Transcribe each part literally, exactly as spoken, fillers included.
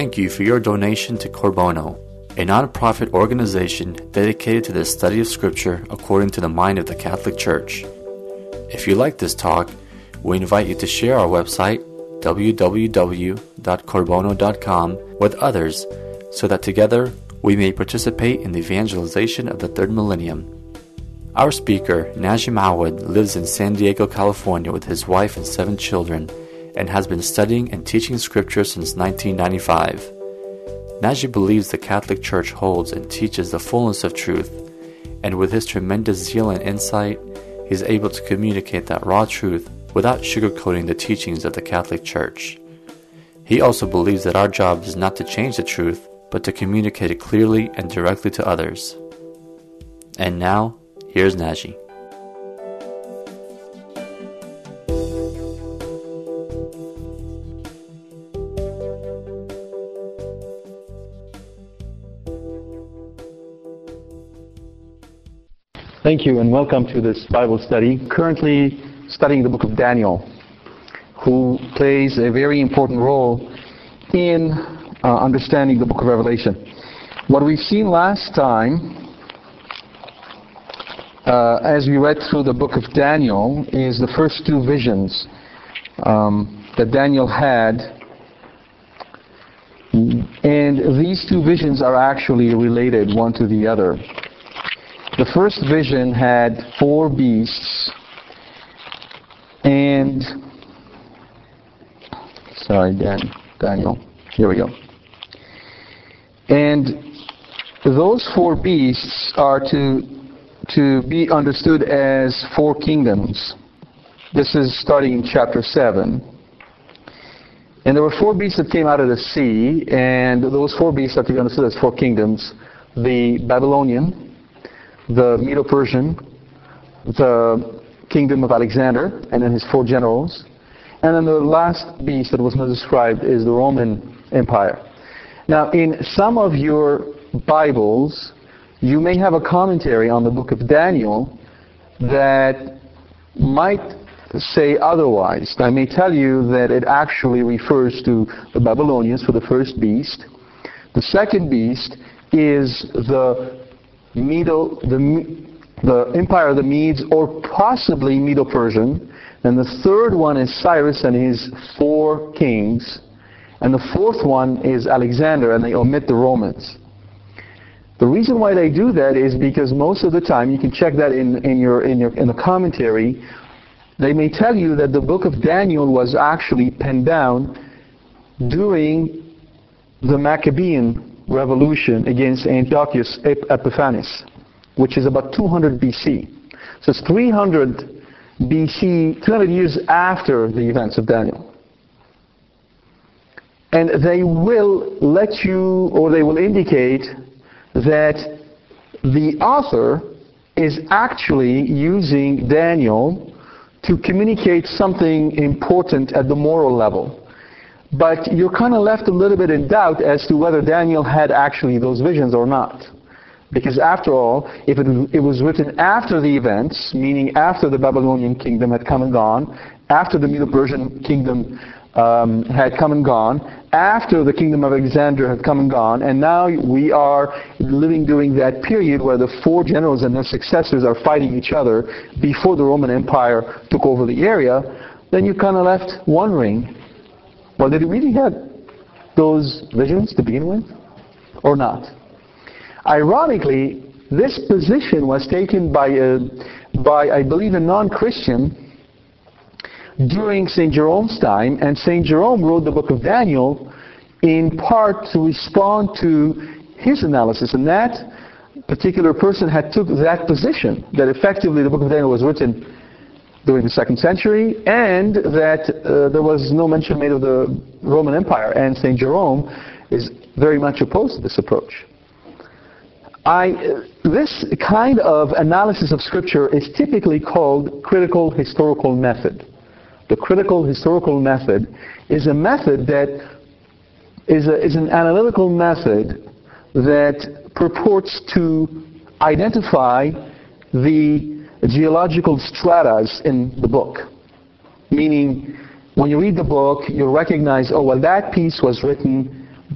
Thank you for your donation to Cor Bono, a non-profit organization dedicated to the study of Scripture according to the mind of the Catholic Church. If you like this talk, we invite you to share our website, w w w dot corbono dot com, with others so that together we may participate in the evangelization of the third millennium. Our speaker, Najim Awad, lives in San Diego, California with his wife and seven children and has been studying and teaching Scripture since nineteen ninety-five. Najim believes the Catholic Church holds and teaches the fullness of truth, and with his tremendous zeal and insight, he is able to communicate that raw truth without sugarcoating the teachings of the Catholic Church. He also believes that our job is not to change the truth, but to communicate it clearly and directly to others. And now, here's Najim. Thank you and welcome to this Bible study. Currently studying the book of Daniel, who plays a very important role in uh, understanding the book of Revelation. What we've seen last time, uh, as we read through the book of Daniel, is the first two visions um, that Daniel had. And these two visions are actually related one to the other. The first vision had four beasts, and sorry, Dan, Daniel, here we go. And those four beasts are to to be understood as four kingdoms. This is starting in chapter seven. And there were four beasts that came out of the sea, and those four beasts are to be understood as four kingdoms: the Babylonian, the Medo-Persian, the kingdom of Alexander, and then his four generals. And then the last beast that was not described is the Roman Empire. Now, in some of your Bibles, you may have a commentary on the book of Daniel that might say otherwise. I may tell you that it actually refers to the Babylonians for the first beast. The second beast is the Medo, the, the Empire of the Medes, or possibly Medo-Persian. And the third one is Cyrus and his four kings. And the fourth one is Alexander, and they omit the Romans. The reason why they do that is because most of the time, you can check that in, in, your, in, your, in the commentary, they may tell you that the book of Daniel was actually penned down during the Maccabean revolution against Antiochus Epiphanes, which is about two hundred B C. So it's three hundred B C, two hundred years after the events of Daniel. And they will let you, or they will indicate that the author is actually using Daniel to communicate something important at the moral level. But you're kind of left a little bit in doubt as to whether Daniel had actually those visions or not. Because after all, if it, it was written after the events, meaning after the Babylonian kingdom had come and gone, after the Medo-Persian kingdom um, had come and gone, after the kingdom of Alexander had come and gone, and now we are living during that period where the four generals and their successors are fighting each other before the Roman Empire took over the area, then you're kind of left wondering, well, did he really have those visions to begin with, or not? Ironically, this position was taken by, a, by I believe, a non-Christian during Saint Jerome's time, and Saint Jerome wrote the book of Daniel in part to respond to his analysis, and that particular person had took that position, that effectively the book of Daniel was written during the second century, and that uh, there was no mention made of the Roman Empire, and Saint Jerome is very much opposed to this approach. I, uh, this kind of analysis of Scripture is typically called critical historical method. The critical historical method is a method that is, a, is an analytical method that purports to identify the geological stratas in the book. Meaning, when you read the book, you recognize, oh, well, that piece was written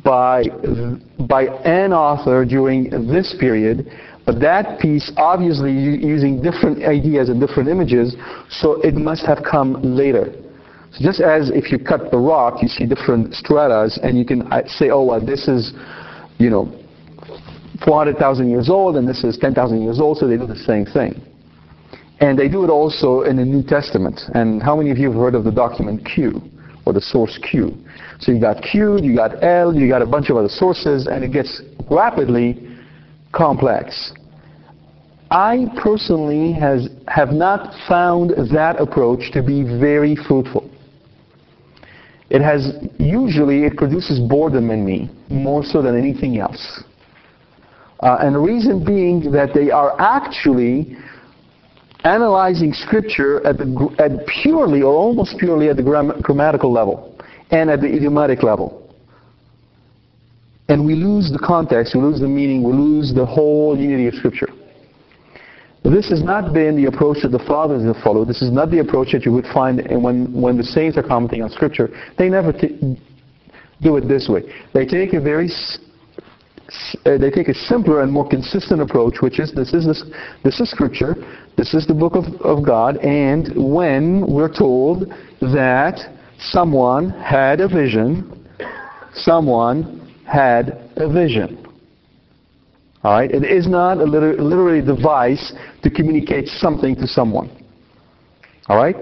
by, by an author during this period, but that piece obviously using different ideas and different images, so it must have come later. So just as if you cut the rock, you see different stratas, and you can say, oh, well, this is, you know, four hundred thousand years old, and this is ten thousand years old, so they do the same thing. And they do it also in the New Testament. And how many of you have heard of the document Q, or the source Q? So you got Q, you got L, you got a bunch of other sources, and it gets rapidly complex. I personally has, have not found that approach to be very fruitful. It has, usually it produces boredom in me, more so than anything else. Uh, and the reason being that they are actually analyzing Scripture at, the, at purely or almost purely at the gram grammatical level and at the idiomatic level. And we lose the context, we lose the meaning, we lose the whole unity of Scripture. This has not been the approach that the fathers have followed. This is not the approach that you would find when, when the saints are commenting on Scripture. They never t do it this way. They take a very Uh, they take a simpler and more consistent approach, which is this is this, this is Scripture, this is the book of, of God, and when we're told that someone had a vision, someone had a vision. All right? It is not a liter literary device to communicate something to someone. All right?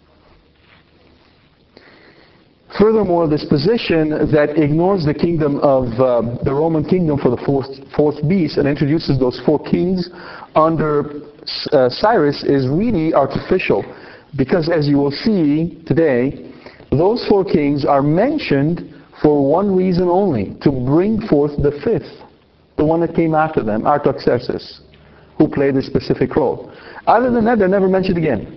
Furthermore, this position that ignores the kingdom of uh, the Roman kingdom for the fourth, fourth beast and introduces those four kings under uh, Cyrus is really artificial, because as you will see today, those four kings are mentioned for one reason only: to bring forth the fifth, the one that came after them, Artaxerxes, who played a specific role. Other than that, they're never mentioned again.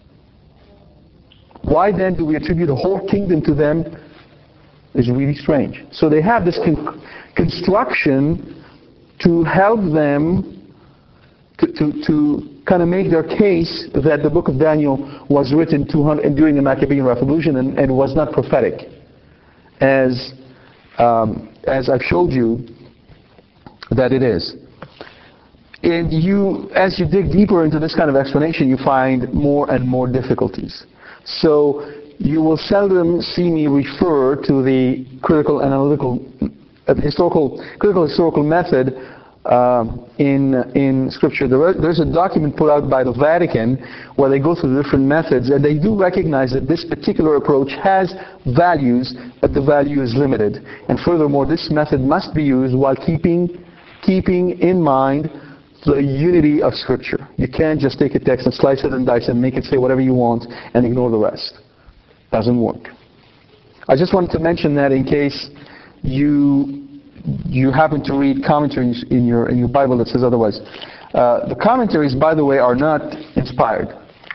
Why then do we attribute a whole kingdom to them? Is really strange. So they have this con construction to help them to, to, to kind of make their case that the book of Daniel was written two hundred, during the Maccabean Revolution and, and was not prophetic, as, um, as I've showed you that it is. And you, as you dig deeper into this kind of explanation, you find more and more difficulties. So you will seldom see me refer to the critical analytical, uh, historical, critical historical method um, in in Scripture. There, there's a document put out by the Vatican where they go through the different methods, and they do recognize that this particular approach has values, but the value is limited. And furthermore, this method must be used while keeping keeping in mind the unity of Scripture. You can't just take a text and slice it and dice and make it say whatever you want and ignore the rest. Doesn't work. I just wanted to mention that in case you you happen to read commentaries in your in your Bible that says otherwise. Uh, the commentaries, by the way, are not inspired.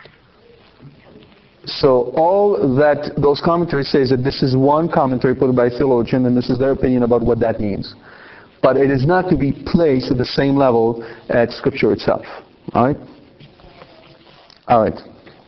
So all that those commentaries say is that this is one commentary put by a theologian, and this is their opinion about what that means. But it is not to be placed at the same level as Scripture itself. All right? All right.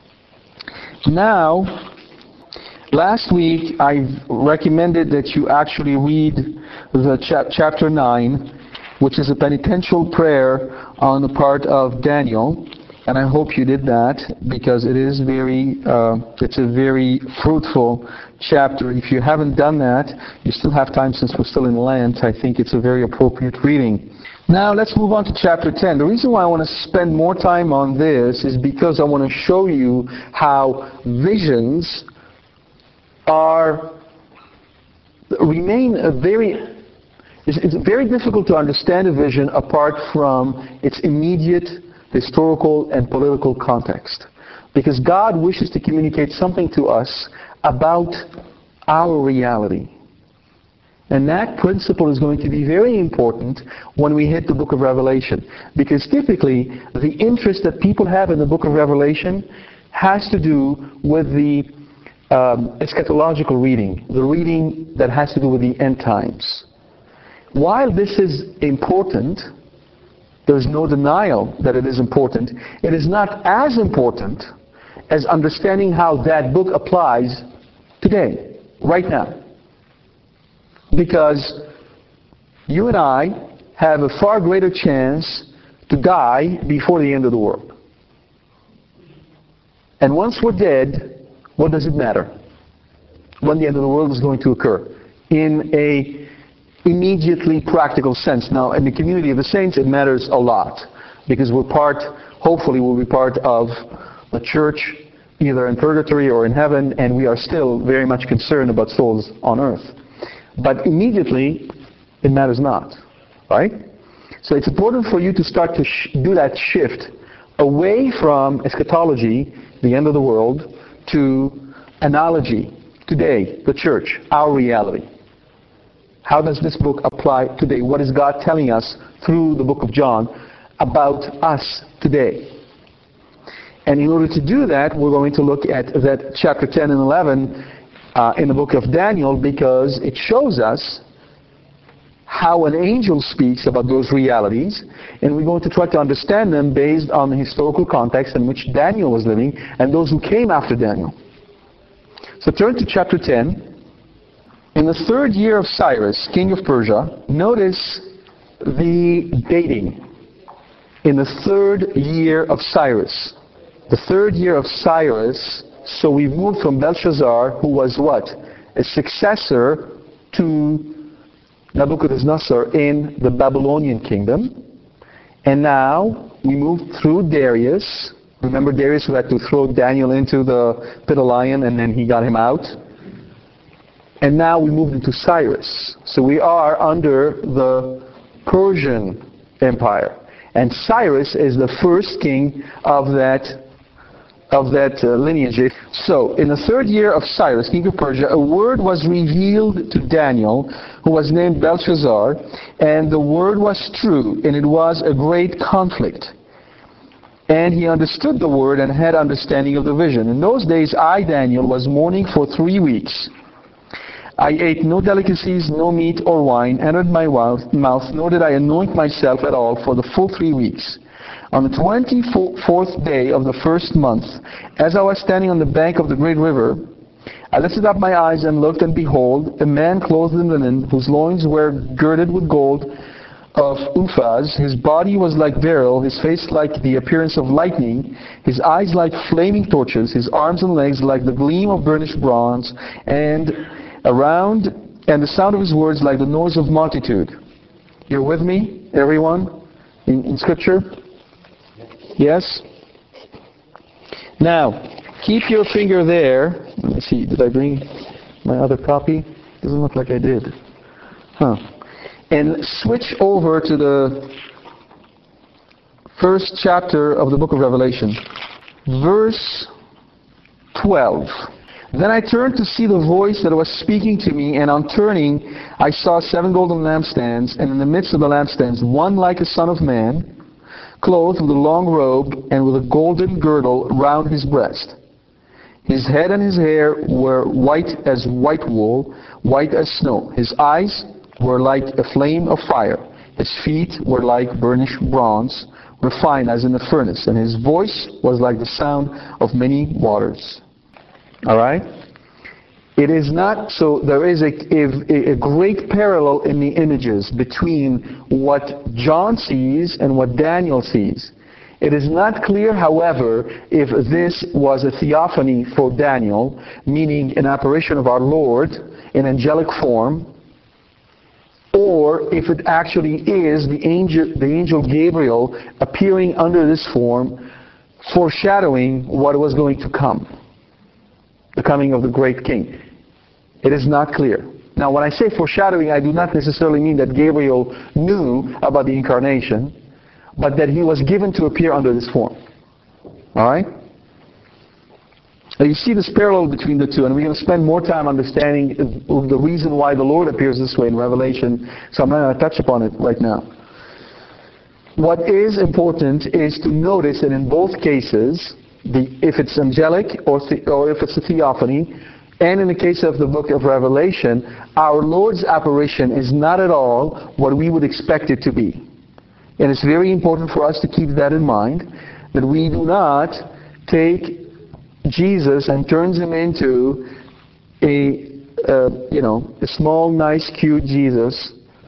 Now, last week I recommended that you actually read the chap chapter nine, which is a penitential prayer on the part of Daniel. And I hope you did that, because it is very, uh, it's a very fruitful chapter. If you haven't done that, you still have time since we're still in Lent. I think it's a very appropriate reading. Now let's move on to chapter ten. The reason why I want to spend more time on this is because I want to show you how visions are, remain a very, it's, it's very difficult to understand a vision apart from its immediate historical and political context. Because God wishes to communicate something to us about our reality. And that principle is going to be very important when we hit the book of Revelation. Because typically, the interest that people have in the book of Revelation has to do with the um, eschatological reading, the reading that has to do with the end times. While this is important, there's no denial that it is important. It is not as important as understanding how that book applies today, right now. Because you and I have a far greater chance to die before the end of the world. And once we're dead, what does it matter when the end of the world is going to occur? In a immediately practical sense. Now, in the community of the saints, it matters a lot, because we're part, hopefully we'll be part of the church, either in purgatory or in heaven, and we are still very much concerned about souls on earth. But immediately, it matters not, right? So it's important for you to start to sh- do that shift away from eschatology, the end of the world, to analogy, today, the church, our reality. How does this book apply today? What is God telling us through the book of John about us today? And in order to do that, we're going to look at that chapter ten and eleven uh, in the book of Daniel, because it shows us how an angel speaks about those realities, and we're going to try to understand them based on the historical context in which Daniel was living and those who came after Daniel. So turn to chapter ten. In the third year of Cyrus, king of Persia, notice the dating. In the third year of Cyrus. The third year of Cyrus, so we moved from Belshazzar, who was what? A successor to Nebuchadnezzar in the Babylonian kingdom. And now we moved through Darius. Remember Darius, who had to throw Daniel into the pit of lion and then he got him out? And now we moved into Cyrus. So we are under the Persian Empire. And Cyrus is the first king of that of that uh, lineage. So, in the third year of Cyrus, king of Persia, a word was revealed to Daniel, who was named Belshazzar, and the word was true, and it was a great conflict. And he understood the word and had understanding of the vision. In those days, I, Daniel, was mourning for three weeks. I ate no delicacies, no meat or wine entered my mouth, nor did I anoint myself at all for the full three weeks. On the twenty-fourth day of the first month, as I was standing on the bank of the great river, I lifted up my eyes and looked, and behold, a man clothed in linen, whose loins were girded with gold of Uphaz. His body was like beryl, his face like the appearance of lightning, his eyes like flaming torches, his arms and legs like the gleam of burnished bronze, and around, and the sound of his words like the noise of multitude. You're with me, everyone, in, in Scripture? Yes? Now, keep your finger there. Let me see, did I bring my other copy? Doesn't look like I did. Huh. And switch over to the first chapter of the book of Revelation. Verse twelve. Then I turned to see the voice that was speaking to me, and on turning, I saw seven golden lampstands, and in the midst of the lampstands, one like a son of man, clothed with a long robe and with a golden girdle round his breast. His head and his hair were white as white wool, white as snow. His eyes were like a flame of fire. His feet were like burnished bronze, refined as in a furnace. And his voice was like the sound of many waters. All right? It is not, so there is a, a, a great parallel in the images between what John sees and what Daniel sees. It is not clear, however, if this was a theophany for Daniel, meaning an apparition of our Lord in angelic form, or if it actually is the angel, the angel Gabriel appearing under this form, foreshadowing what was going to come. The coming of the great king. It is not clear. Now, when I say foreshadowing, I do not necessarily mean that Gabriel knew about the incarnation, but that he was given to appear under this form. All right? Now, you see this parallel between the two, and we're going to spend more time understanding the reason why the Lord appears this way in Revelation, so I'm not going to touch upon it right now. What is important is to notice that in both cases, The, if it's angelic or, the, or if it's a theophany, and in the case of the book of Revelation, our Lord's apparition is not at all what we would expect it to be. And it's very important for us to keep that in mind, that we do not take Jesus and turns him into a, uh, you know, a small, nice, cute Jesus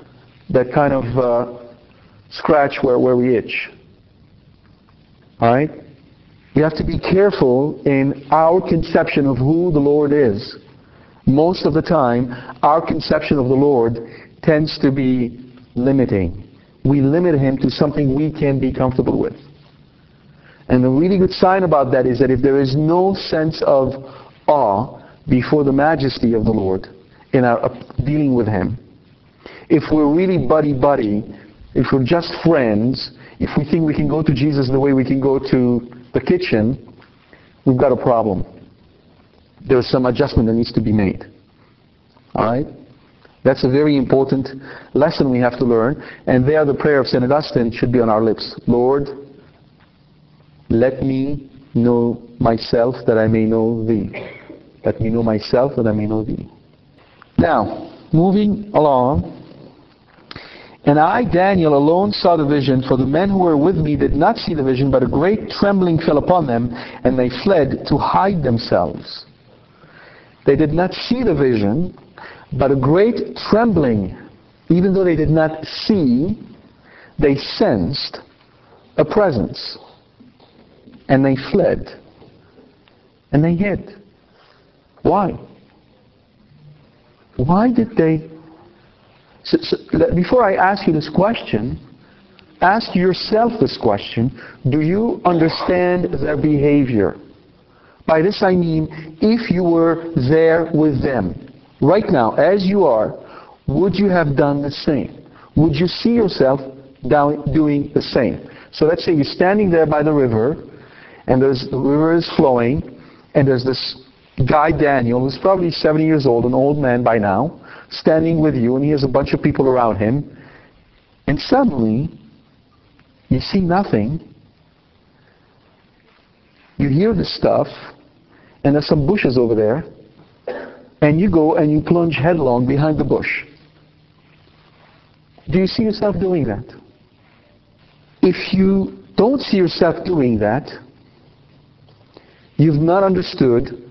that kind of uh, scratch where, where we itch. Alright? We have to be careful in our conception of who the Lord is. Most of the time, our conception of the Lord tends to be limiting. We limit Him to something we can be comfortable with. And the really good sign about that is that if there is no sense of awe before the majesty of the Lord in our dealing with Him, if we're really buddy-buddy, if we're just friends, if we think we can go to Jesus the way we can go to the kitchen, we've got a problem. There's some adjustment that needs to be made. Alright? That's a very important lesson we have to learn. And there the prayer of Saint Augustine should be on our lips. Lord, let me know myself that I may know Thee. Let me know myself that I may know Thee. Now, moving along. And I, Daniel, alone saw the vision, for the men who were with me did not see the vision, but a great trembling fell upon them, and they fled to hide themselves. They did not see the vision, but a great trembling, even though they did not see, they sensed a presence. And they fled. And they hid. Why? Why did they... So, so, before I ask you this question, ask yourself this question. Do you understand their behavior? By this I mean, if you were there with them, right now, as you are, would you have done the same? Would you see yourself down, doing the same? So let's say you're standing there by the river, and there's, the river is flowing, and there's this guy, Daniel, who's probably seventy years old, an old man by now, standing with you, and he has a bunch of people around him, and suddenly you see nothing. You hear the stuff, and there's some bushes over there, and you go and you plunge headlong behind the bush. Do you see yourself doing that? If you don't see yourself doing that, you've not understood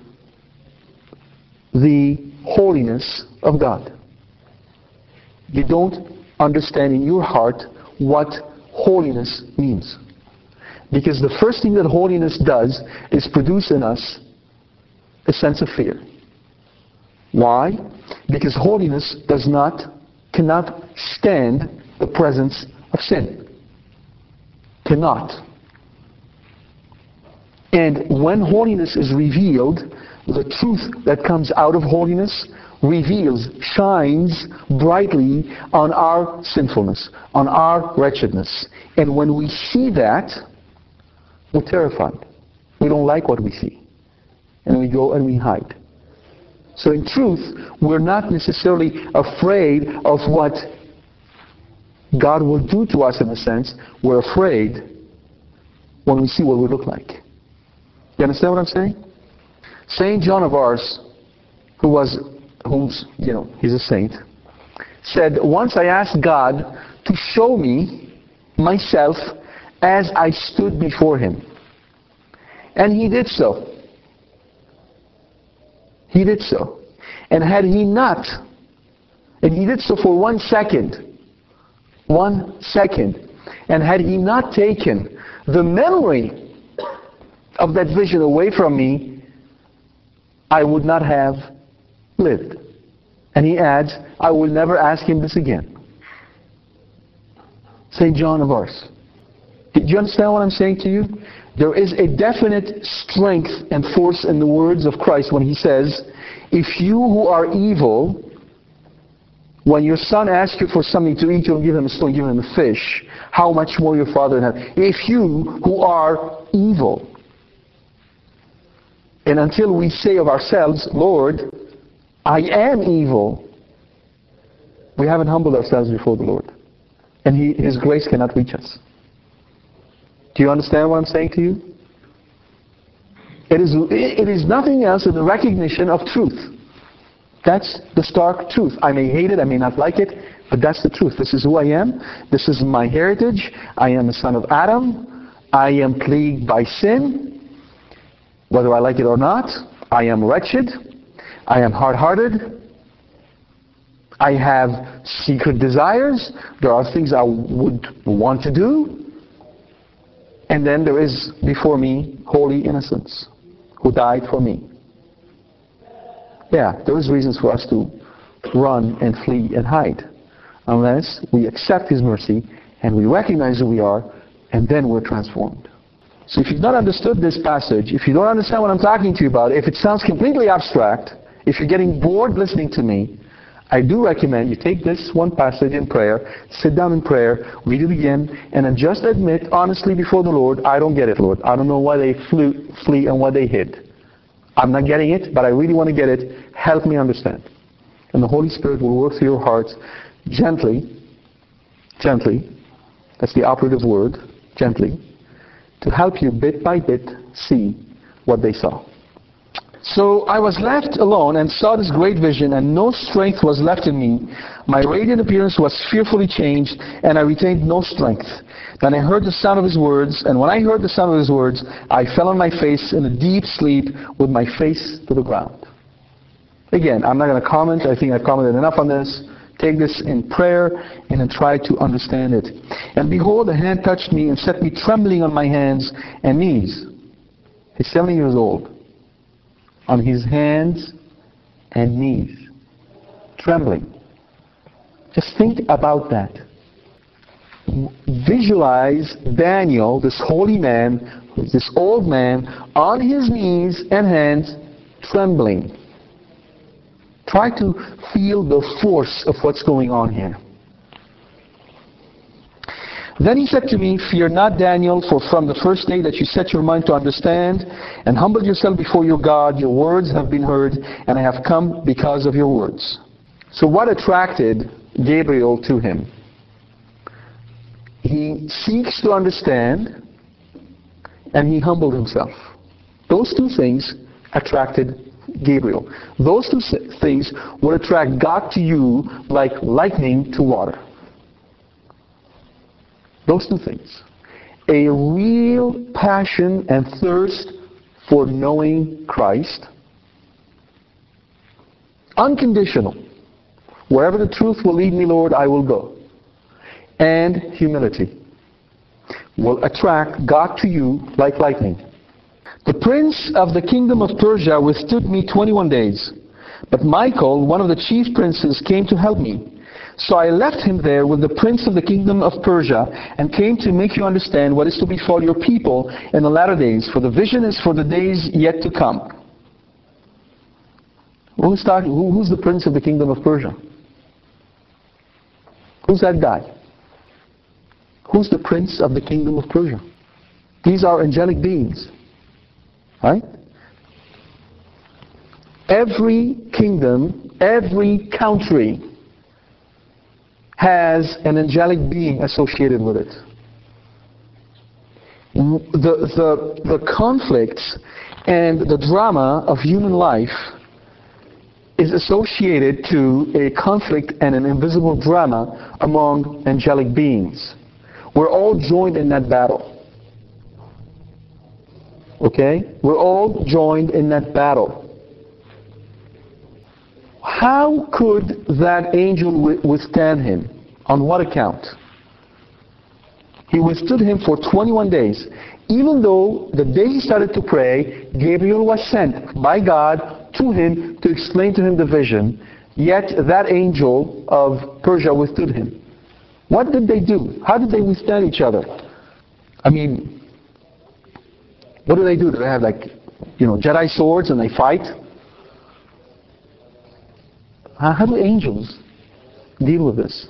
the holiness of God. You don't understand in your heart what holiness means. Because the first thing that holiness does is produce in us a sense of fear. Why? Because holiness does not, cannot stand the presence of sin. Cannot. And when holiness is revealed, the truth that comes out of holiness reveals, shines brightly on our sinfulness, on our wretchedness. And when we see that, we're terrified. We don't like what we see. And we go and we hide. So in truth, we're not necessarily afraid of what God will do to us in a sense. We're afraid when we see what we look like. You understand what I'm saying? Saint John of Ars, who was, who's, you know, he's a saint, said, once I asked God to show me myself as I stood before Him. And He did so. He did so. And had He not, and He did so for one second, one second, and had He not taken the memory of that vision away from me, I would not have lived. And he adds, I will never ask Him this again. Saint John of Ars. Did you understand what I'm saying to you? There is a definite strength and force in the words of Christ when He says, if you who are evil, when your son asks you for something to eat, you'll give him a stone, give him a fish, how much more your Father in heaven? If you who are evil. And until we say of ourselves, Lord, I am evil, we haven't humbled ourselves before the Lord. And he, His grace cannot reach us. Do you understand what I'm saying to you? It is, it is nothing else than the recognition of truth. That's the stark truth. I may hate it, I may not like it, but that's the truth. This is who I am. This is my heritage. I am a son of Adam. I am plagued by sin. Whether I like it or not, I am wretched. I am hard-hearted. I have secret desires. There are things I would want to do. And then there is before me holy innocence who died for me. Yeah, there is reasons for us to run and flee and hide. Unless we accept His mercy and we recognize who we are, and then we're transformed. So if you've not understood this passage, if you don't understand what I'm talking to you about, if it sounds completely abstract, if you're getting bored listening to me, I do recommend you take this one passage in prayer, sit down in prayer, read it again, and then just admit honestly before the Lord, I don't get it, Lord. I don't know why they flew, flee and why they hid. I'm not getting it, but I really want to get it. Help me understand. And the Holy Spirit will work through your hearts gently, gently, that's the operative word, gently, to help you bit by bit see what they saw. So I was left alone and saw this great vision, and no strength was left in me. My radiant appearance was fearfully changed, and I retained no strength. Then I heard the sound of His words, and when I heard the sound of His words, I fell on my face in a deep sleep with my face to the ground. Again, I'm not going to comment. I think I've commented enough on this. Take this in prayer and then try to understand it. And behold, a hand touched me and set me trembling on my hands and knees. He's seventy years old. On his hands and knees. Trembling. Just think about that. Visualize Daniel, this holy man, this old man, on his knees and hands, trembling. Try to feel the force of what's going on here. Then he said to me, fear not, Daniel, for from the first day that you set your mind to understand and humbled yourself before your God, your words have been heard, and I have come because of your words. So what attracted Gabriel to him? He seeks to understand, and he humbled himself. Those two things attracted Gabriel. Those two things will attract God to you like lightning to water. Those two things. A real passion and thirst for knowing Christ. Unconditional. Wherever the truth will lead me, Lord, I will go. And humility will attract God to you like lightning. The prince of the kingdom of Persia withstood me twenty-one days. But Michael, one of the chief princes, came to help me. So I left him there with the prince of the kingdom of Persia and came to make you understand what is to befall your people in the latter days, for the vision is for the days yet to come. Who's, talking, who, who's the prince of the kingdom of Persia? Who's that guy? Who's the prince of the kingdom of Persia? These are angelic beings. Right? Every kingdom, every country has an angelic being associated with it. The, the, the conflicts and the drama of human life is associated to a conflict and an invisible drama among angelic beings. We're all joined in that battle. Okay? We're all joined in that battle. How could that angel withstand him? On what account? He withstood him for twenty-one days. Even though the day he started to pray, Gabriel was sent by God to him to explain to him the vision, yet that angel of Persia withstood him. What did they do? How did they withstand each other? I mean, what do they do? Do they have like, you know, Jedi swords and they fight? How do angels deal with this?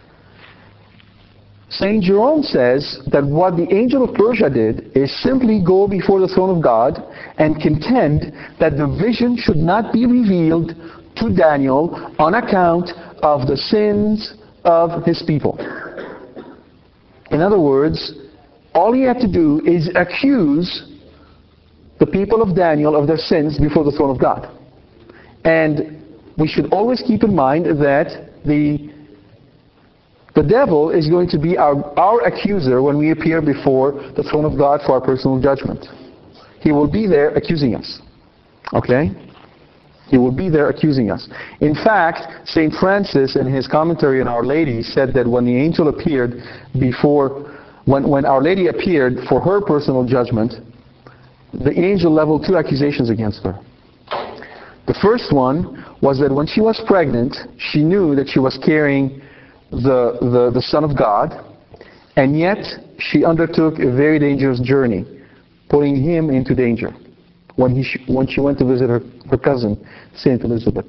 Saint Jerome says that what the angel of Persia did is simply go before the throne of God and contend that the vision should not be revealed to Daniel on account of the sins of his people. In other words, all he had to do is accuse the people of Daniel of their sins before the throne of God. And we should always keep in mind that the the devil is going to be our, our accuser when we appear before the throne of God for our personal judgment. He will be there accusing us. Okay? He will be there accusing us. In fact, Saint Francis in his commentary on Our Lady said that when the angel appeared before, when, when Our Lady appeared for her personal judgment, the angel leveled two accusations against her. The first one was that when she was pregnant, she knew that she was carrying the, the, the Son of God, and yet she undertook a very dangerous journey, putting him into danger when, he sh when she went to visit her, her cousin, Saint Elizabeth.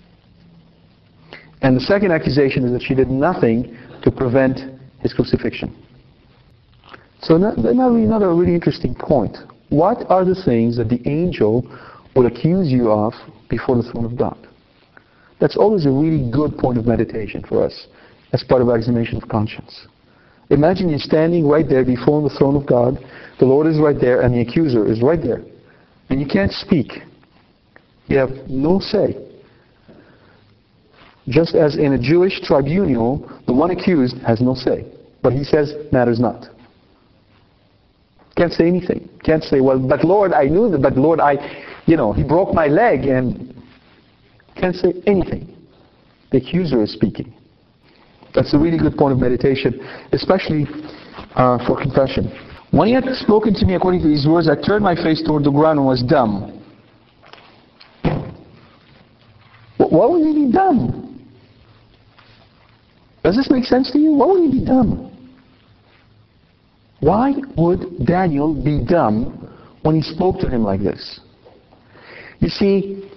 And the second accusation is that she did nothing to prevent his crucifixion. So another, another really interesting point. What are the things that the angel would accuse you of before the throne of God? That's always a really good point of meditation for us as part of our examination of conscience. Imagine you're standing right there before the throne of God, the Lord is right there, and the accuser is right there. And you can't speak. You have no say. Just as in a Jewish tribunal, the one accused has no say. But he says, matters not. Can't say anything. Can't say, well, but Lord, I knew that, but Lord, I, you know, he broke my leg, and can't say anything. The accuser is speaking. That's a really good point of meditation, especially uh, for confession. When he had spoken to me according to these words, I turned my face toward the ground and was dumb. Why would he be dumb? Does this make sense to you? Why would he be dumb? Why would Daniel be dumb when he spoke to him like this? You see,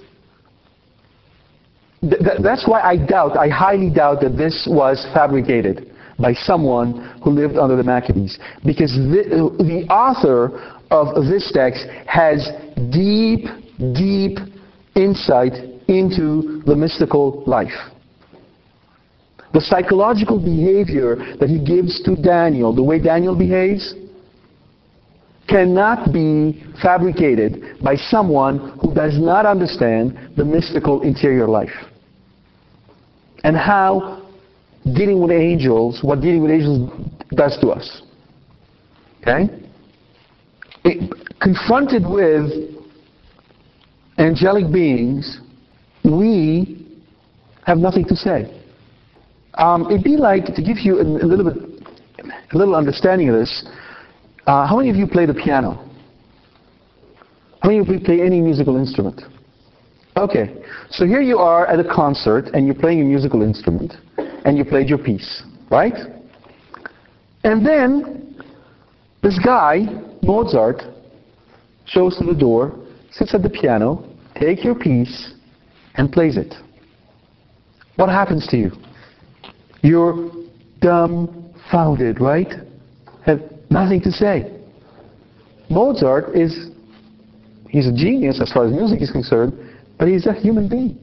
th th that's why I doubt, I highly doubt that this was fabricated by someone who lived under the Maccabees. Because the, the author of this text has deep, deep insight into the mystical life. The psychological behavior that he gives to Daniel, the way Daniel behaves, cannot be fabricated by someone who does not understand the mystical interior life. And how dealing with angels, what dealing with angels does to us. Okay? It, confronted with angelic beings, we have nothing to say. Um, it'd be like, to give you a, a little bit, a little understanding of this, uh, how many of you play the piano? How many of you play any musical instrument? Okay, so here you are at a concert and you're playing a musical instrument and you played your piece, right? And then this guy, Mozart, shows to the door, sits at the piano, takes your piece and plays it. What happens to you? You're dumbfounded, right? Have nothing to say. Mozart is, he's a genius as far as music is concerned, but he's a human being.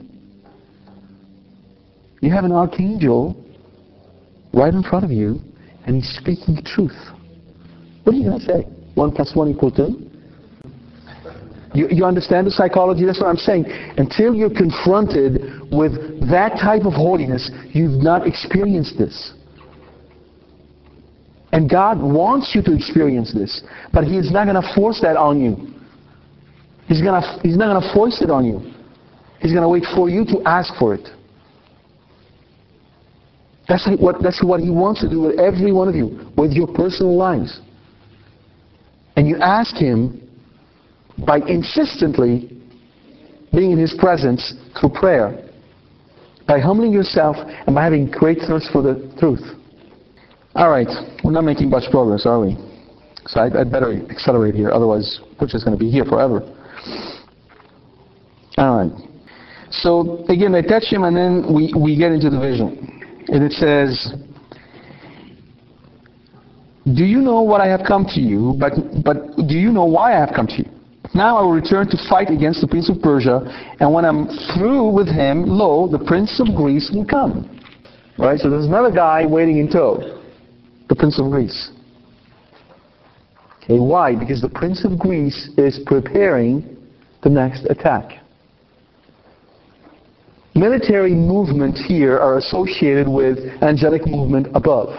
You have an archangel right in front of you, and he's speaking truth. What are you going to say? One plus one equals two? You, you understand the psychology? That's what I'm saying. Until you're confronted with that type of holiness, you've not experienced this. And God wants you to experience this, but He's not going to force that on you. He's, gonna, he's not going to force it on you. He's going to wait for you to ask for it. That's what, that's what He wants to do with every one of you, with your personal lives. And you ask Him by insistently being in His presence through prayer, by humbling yourself and by having great thirst for the truth. Alright, we're not making much progress, are we? So I'd, I'd better accelerate here, otherwise we're just going to be here forever. Alright. So again, they touch him and then we, we get into the vision. And it says, do you know what I have come to you, but, but do you know why I have come to you? Now I will return to fight against the prince of Persia, and when I'm through with him, lo, the prince of Greece will come. Right? So there's another guy waiting in tow, the prince of Greece. Okay, why? Because the prince of Greece is preparing the next attack. Military movements here are associated with angelic movement above.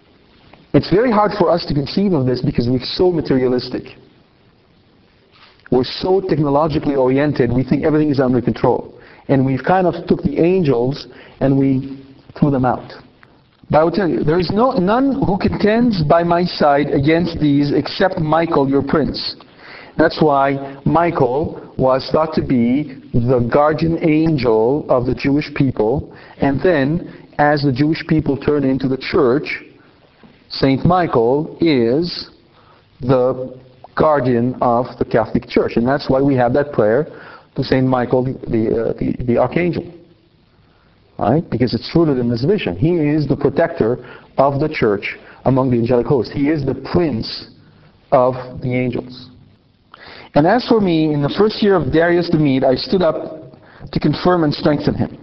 It's very hard for us to conceive of this because we're so materialistic. we're so technologically oriented, we think everything is under control. And we've kind of took the angels and we threw them out. But I will tell you, there is no none who contends by my side against these except Michael, your prince. That's why Michael was thought to be the guardian angel of the Jewish people. And then, as the Jewish people turn into the church, Saint Michael is the guardian of the Catholic Church. And that's why we have that prayer to Saint Michael, the, uh, the, the Archangel. Right? Because it's rooted in this vision. He is the protector of the church among the angelic host. He is the prince of the angels. And as for me, in the first year of Darius the Mede, I stood up to confirm and strengthen him.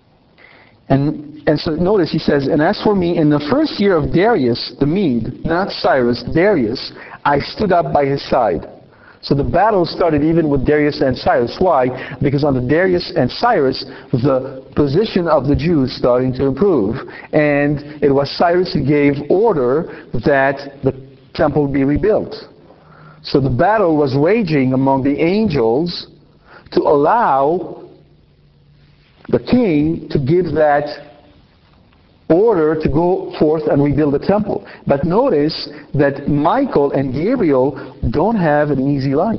And, and so notice he says, and as for me, in the first year of Darius the Mede, not Cyrus, Darius, I stood up by his side. So the battle started even with Darius and Cyrus. Why? Because under Darius and Cyrus, the position of the Jews starting to improve. And it was Cyrus who gave order that the temple be rebuilt. So the battle was raging among the angels to allow the king to give that order to go forth and rebuild the temple. But notice that Michael and Gabriel don't have an easy life.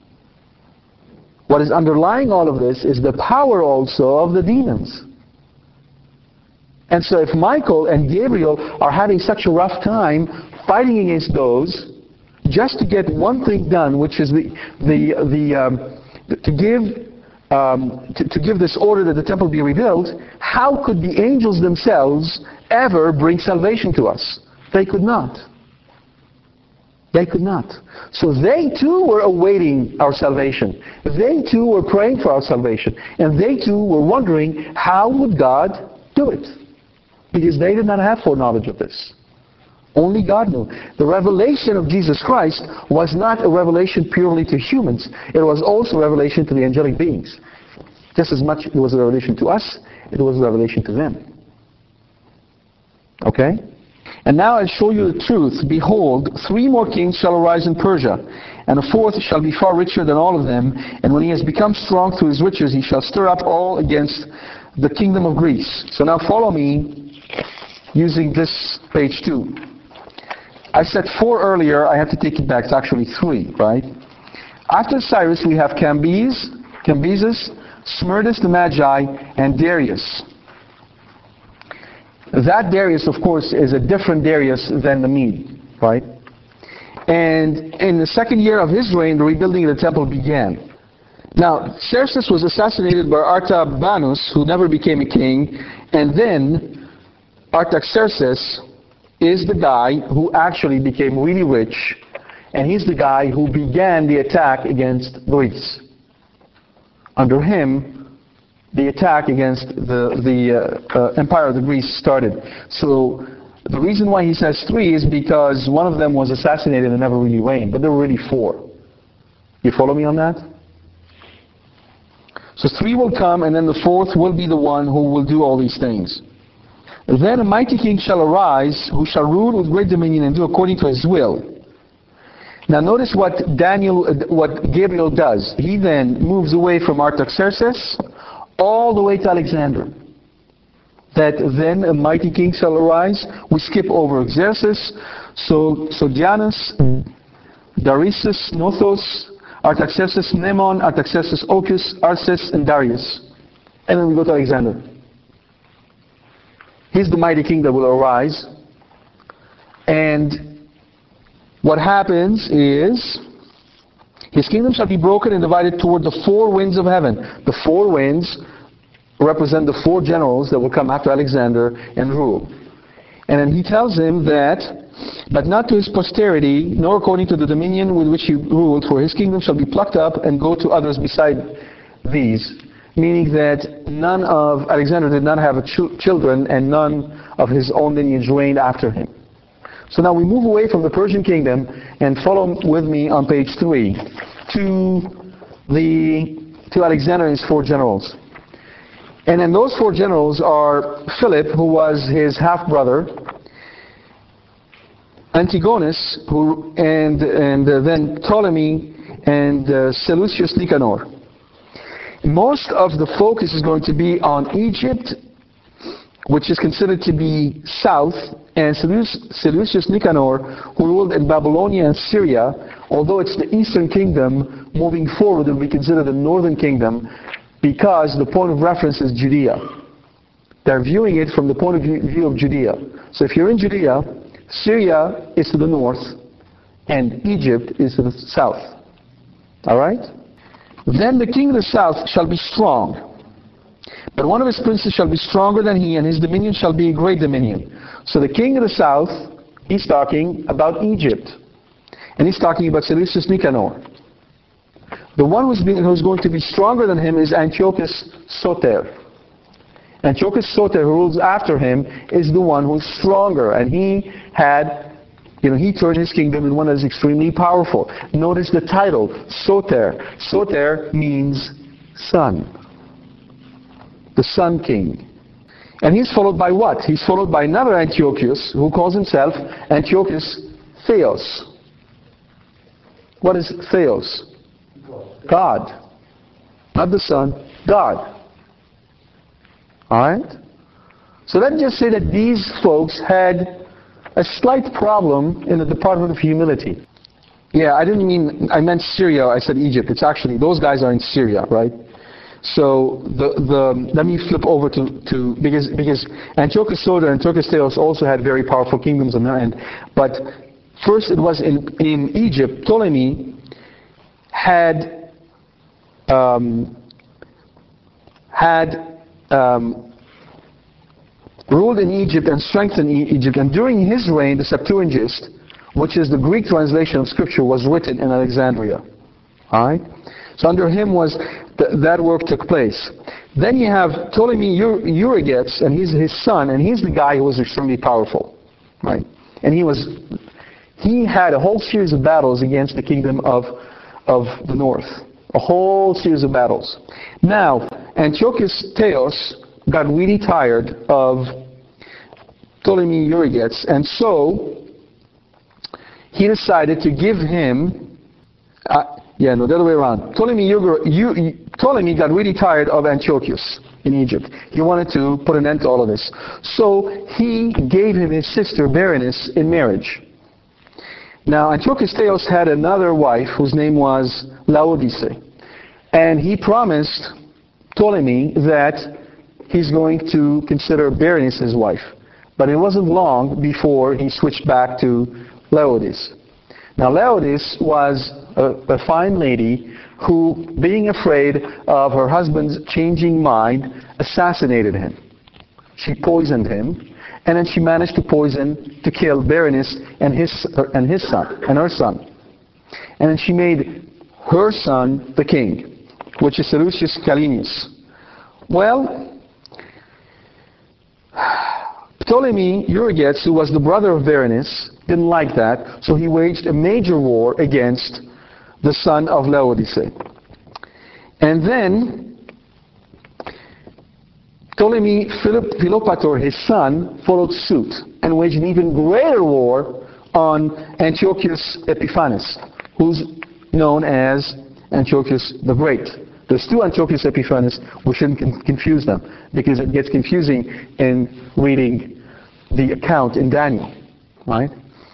What is underlying all of this is the power also of the demons. And so if Michael and Gabriel are having such a rough time fighting against those, just to get one thing done, which is the the the um, to give um, to, to give this order that the temple be rebuilt, how could the angels themselves ever bring salvation to us? They could not. They could not. So they too were awaiting our salvation. They too were praying for our salvation, and they too were wondering how would God do it, because they did not have foreknowledge of this. Only God knew. The revelation of Jesus Christ was not a revelation purely to humans. It was also a revelation to the angelic beings. Just as much it was a revelation to us, it was a revelation to them. Okay? And now I show you the truth. Behold, three more kings shall arise in Persia, and a fourth shall be far richer than all of them. And when he has become strong through his riches, he shall stir up all against the kingdom of Greece. So now follow me using this page two. I said four earlier, I have to take it back. It's actually three, right? After Cyrus, we have Cambyses, Cambyses, Smerdis the Magi, and Darius. That Darius, of course, is a different Darius than the Mede, right? And in the second year of his reign, the rebuilding of the temple began. Now, Xerxes was assassinated by Artabanus, who never became a king, and then Artaxerxes is the guy who actually became really rich, and he's the guy who began the attack against Greece. Under him, the attack against the, the uh, uh, empire of the Greece started. So the reason why he says three is because one of them was assassinated and never really reigned, but there were really four. You follow me on that? So three will come, and then the fourth will be the one who will do all these things. Then a mighty king shall arise, who shall rule with great dominion and do according to his will. Now notice what Daniel, what Gabriel does. He then moves away from Artaxerxes all the way to Alexander. That then a mighty king shall arise. We skip over Xerxes, so Sodianus, Darius, Nothos, Artaxerxes, Nemon, Artaxerxes, Ochus, Arses, and Darius. And then we go to Alexander. He's the mighty king that will arise. And what happens is, his kingdom shall be broken and divided toward the four winds of heaven. The four winds represent the four generals that will come after Alexander and rule. And then he tells him that, but not to his posterity, nor according to the dominion with which he ruled, for his kingdom shall be plucked up and go to others beside these. Meaning that none of Alexander did not have a ch- children, and none of his own lineage reigned after him. So now we move away from the Persian kingdom and follow with me on page three to the to Alexander and his four generals. And then those four generals are Philip, who was his half brother, Antigonus, who and and uh, then Ptolemy, and uh, Seleucus Nicanor. Most of the focus is going to be on Egypt, which is considered to be south, and Seleucus Nicanor, who ruled in Babylonia and Syria, although it's the eastern kingdom, moving forward will be considered the northern kingdom, because the point of reference is Judea. They're viewing it from the point of view of Judea. So if you're in Judea, Syria is to the north, and Egypt is to the south. Alright? Then the king of the south shall be strong, but one of his princes shall be stronger than he, and his dominion shall be a great dominion. So the king of the south, he's talking about Egypt. And he's talking about Seleucus Nicanor. The one who's, being, who's going to be stronger than him is Antiochus Soter. Antiochus Soter, who rules after him, is the one who's stronger. And he had, you know, he turned his kingdom into one that is extremely powerful. Notice the title, Soter. Soter means son. The Sun King. And he's followed by what? He's followed by another Antiochus, who calls himself Antiochus Theos. What is Theos? God. Not the Son, God. Alright? So let's just say that these folks had a slight problem in the department of humility. Yeah, I didn't mean, I meant Syria, I said Egypt. It's actually, those guys are in Syria, right? So the the let me flip over to, to because because Antiochus Soter and Antiochus Theos also had very powerful kingdoms on their end. But first it was in, in Egypt, Ptolemy had um, had um, ruled in Egypt and strengthened Egypt, and during his reign the Septuagint, which is the Greek translation of Scripture, was written in Alexandria. Alright? So under him was th that work took place. Then you have Ptolemy Euergetes, and he's his son, and he's the guy who was extremely powerful, right? And he was he had a whole series of battles against the kingdom of of the north, a whole series of battles. Now Antiochus Theos got really tired of Ptolemy Euergetes, and so he decided to give him. Uh, Yeah, no, the other way around. Ptolemy, Ptolemy got really tired of Antiochus in Egypt. He wanted to put an end to all of this. So he gave him his sister Berenice in marriage. Now Antiochus Theos had another wife whose name was Laodice. And he promised Ptolemy that he's going to consider Berenice his wife. But it wasn't long before he switched back to Laodice. Now Laodice was a, a fine lady who, being afraid of her husband's changing mind, assassinated him. She poisoned him, and then she managed to poison, to kill Berenice and his, and his son, and her son. And then she made her son the king, which is Seleucus Calenius. Well, Ptolemy Euergetes, who was the brother of Berenice, didn't like that, so he waged a major war against the son of Laodice. And then Ptolemy Philopator, his son, followed suit and waged an even greater war on Antiochus Epiphanes, who's known as Antiochus the Great. There's two Antiochus Epiphanes. We shouldn't con confuse them, because it gets confusing in reading the account in Daniel, right?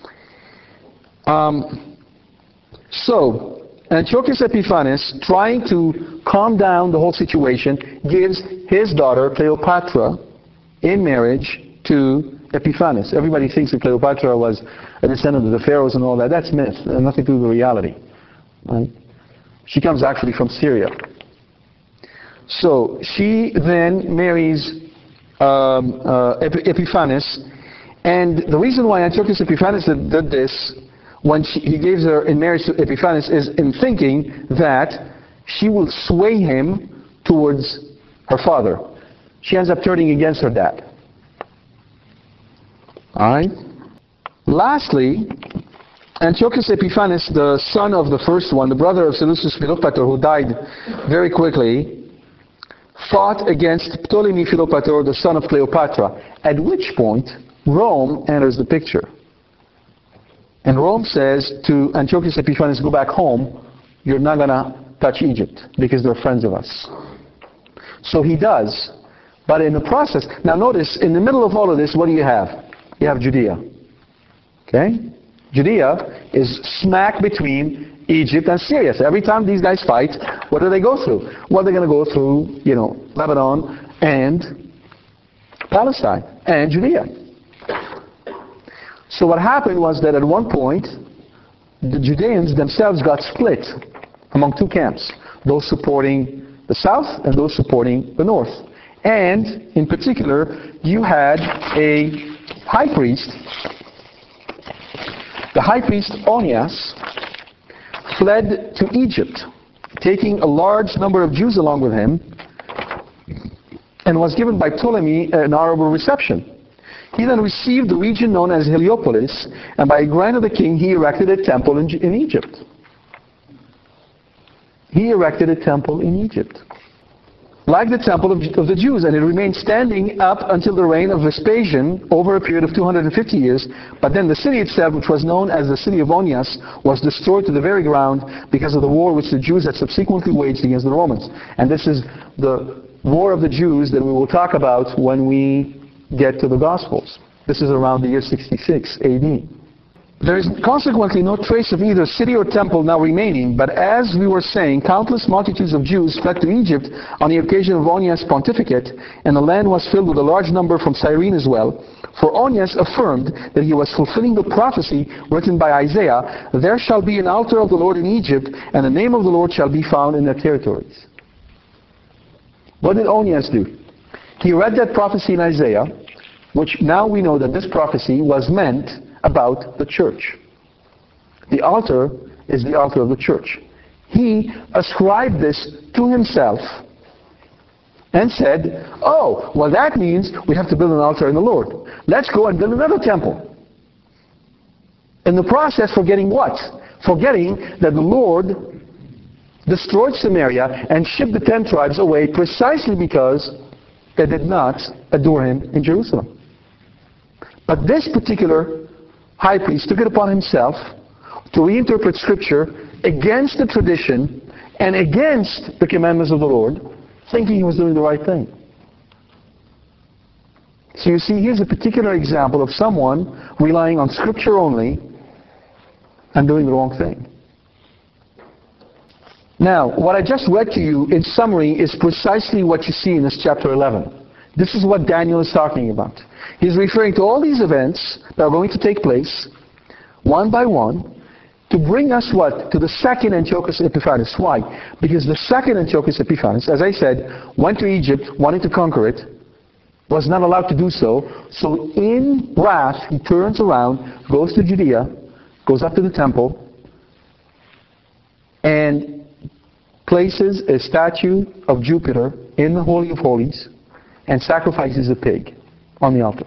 Um, so, Antiochus Epiphanes, trying to calm down the whole situation, gives his daughter Cleopatra in marriage to Epiphanes. Everybody thinks that Cleopatra was a descendant of the pharaohs and all that. That's myth. It has nothing to do with reality. Right? She comes actually from Syria. So she then marries um, uh, Epiphanes, and the reason why Antiochus Epiphanes did, did this when she, he gives her in marriage to Epiphanes is in thinking that she will sway him towards her father. She ends up turning against her dad. Alright? Lastly, Antiochus Epiphanes, the son of the first one, the brother of Seleucus Philopator, who died very quickly, fought against Ptolemy Philopator, the son of Cleopatra, at which point Rome enters the picture. And Rome says to Antiochus Epiphanes, go back home, you're not going to touch Egypt because they're friends of us. So he does. But in the process, now notice, in the middle of all of this, what do you have? You have Judea. Okay? Judea is smack between Egypt and Syria. So every time these guys fight, what do they go through? Well, they're going to go through, you know, Lebanon and Palestine and Judea. So what happened was that at one point, the Judeans themselves got split among two camps. Those supporting the south and those supporting the north. And, in particular, you had a high priest. The high priest Onias fled to Egypt, taking a large number of Jews along with him, and was given by Ptolemy an honorable reception. He then received the region known as Heliopolis, and by a grant of the king, he erected a temple in, in Egypt. He erected a temple in Egypt, like the temple of, of the Jews, and it remained standing up until the reign of Vespasian over a period of two hundred fifty years. But then the city itself, which was known as the city of Onias, was destroyed to the very ground because of the war which the Jews had subsequently waged against the Romans. And this is the war of the Jews that we will talk about when we get to the Gospels. This is around the year sixty-six A D. There is consequently no trace of either city or temple now remaining, but as we were saying, countless multitudes of Jews fled to Egypt on the occasion of Onias' pontificate, and the land was filled with a large number from Cyrene as well. For Onias affirmed that he was fulfilling the prophecy written by Isaiah, "There shall be an altar of the Lord in Egypt, and the name of the Lord shall be found in their territories." What did Onias do? He read that prophecy in Isaiah, which now we know that this prophecy was meant about the church. The altar is the altar of the church. He ascribed this to himself and said, oh, well that means we have to build an altar in the Lord. Let's go and build another temple. In the process, forgetting what? Forgetting that the Lord destroyed Samaria and shipped the ten tribes away precisely because they did not adore him in Jerusalem. But this particular high priest took it upon himself to reinterpret Scripture against the tradition and against the commandments of the Lord, thinking he was doing the right thing. So you see, here's a particular example of someone relying on Scripture only and doing the wrong thing. Now, what I just read to you in summary is precisely what you see in this chapter eleven. This is what Daniel is talking about. He's referring to all these events that are going to take place, one by one, to bring us what? To the second Antiochus Epiphanes. Why? Because the second Antiochus Epiphanes, as I said, went to Egypt, wanted to conquer it, was not allowed to do so. So in wrath, he turns around, goes to Judea, goes up to the temple, and places a statue of Jupiter in the Holy of Holies, and sacrifices a pig on the altar.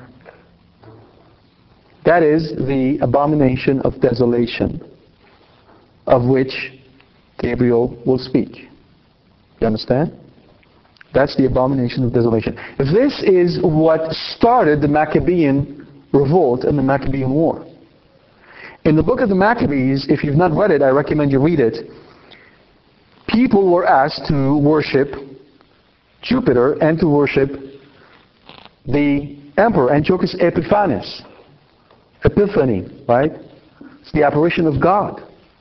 That is the abomination of desolation, of which Gabriel will speak. You understand? That's the abomination of desolation. This is what started the Maccabean revolt and the Maccabean war. In the book of the Maccabees, if you've not read it, I recommend you read it. People were asked to worship Jupiter and to worship the emperor, Antiochus Epiphanes. Epiphany, right? It's the apparition of God.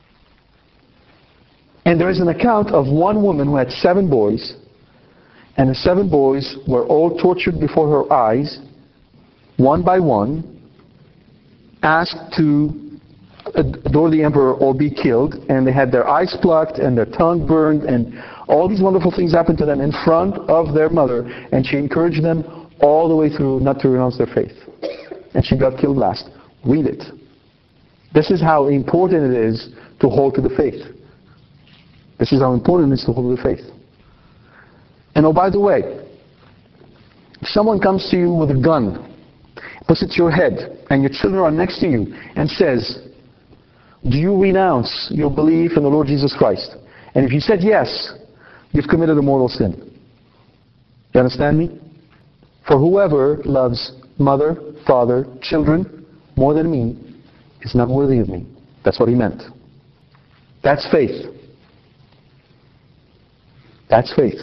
And there is an account of one woman who had seven boys, and the seven boys were all tortured before her eyes, one by one, asked to adore the emperor or be killed, and they had their eyes plucked and their tongue burned, and all these wonderful things happened to them in front of their mother, and she encouraged them all the way through not to renounce their faith. And she got killed last. Read it. This is how important it is to hold to the faith. This is how important it is to hold to the faith. And oh, by the way, if someone comes to you with a gun, puts it to your head, and your children are next to you, and says, do you renounce your belief in the Lord Jesus Christ? And if you said yes, you've committed a mortal sin. You understand me? For whoever loves mother, father, children more than me is not worthy of me. That's what he meant. That's faith. That's faith.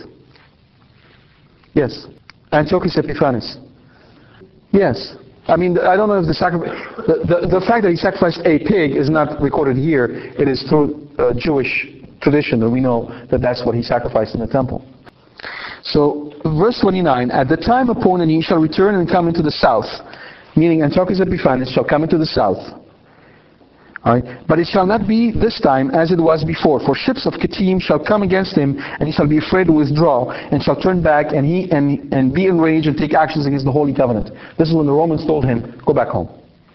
Yes. Antiochus Epiphanes. Yes. I mean, I don't know if the sacrifice, the, the, the fact that he sacrificed a pig is not recorded here. It is through uh, Jewish tradition that we know that that's what he sacrificed in the temple. So, verse twenty-nine, at the time appointed he shall return and come into the south, meaning Antiochus Epiphanes shall come into the south. All right. But it shall not be this time as it was before, for ships of Kittim shall come against him, and he shall be afraid to withdraw, and shall turn back, and he and, and be enraged and take actions against the Holy Covenant. This is when the Romans told him, go back home.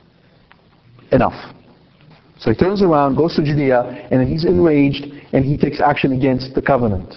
Enough. So he turns around, goes to Judea, and then he's enraged, and he takes action against the covenant.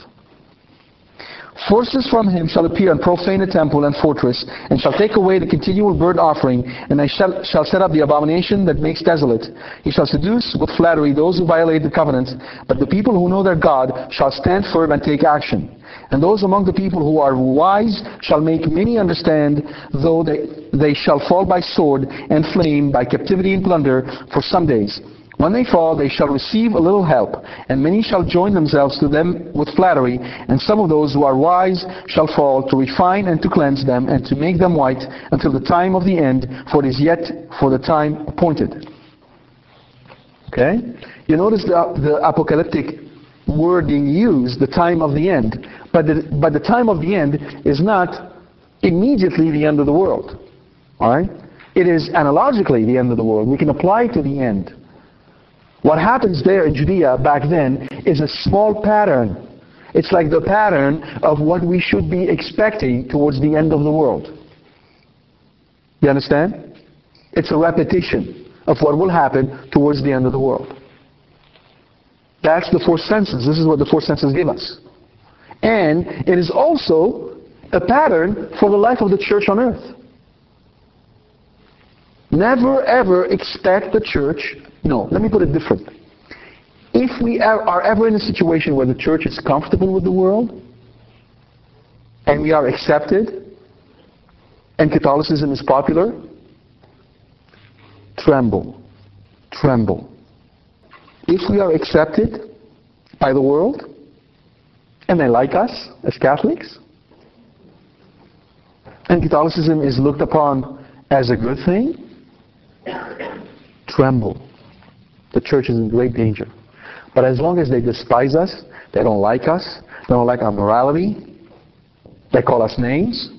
Forces from him shall appear and profane the temple and fortress, and shall take away the continual burnt offering, and they shall, shall set up the abomination that makes desolate. He shall seduce with flattery those who violate the covenant, but the people who know their God shall stand firm and take action. And those among the people who are wise shall make many understand, though they, they shall fall by sword and flame, by captivity and plunder, for some days. When they fall, they shall receive a little help, and many shall join themselves to them with flattery, and some of those who are wise shall fall, to refine and to cleanse them, and to make them white until the time of the end, for it is yet for the time appointed. Okay? You notice the, the apocalyptic word being used, the time of the end. But the, but the time of the end is not immediately the end of the world. Alright? It is analogically the end of the world. We can apply it to the end. What happens there in Judea back then is a small pattern. It's like the pattern of what we should be expecting towards the end of the world. You understand? It's a repetition of what will happen towards the end of the world. That's the four senses. This is what the four senses give us. And it is also a pattern for the life of the church on earth. Never ever expect the church. No, let me put it differently. If we are, are ever in a situation where the church is comfortable with the world, and we are accepted, and Catholicism is popular, tremble. Tremble. If we are accepted by the world, and they like us as Catholics, and Catholicism is looked upon as a good thing, tremble. The church is in great danger. But as long as they despise us, they don't like us, they don't like our morality, they call us names,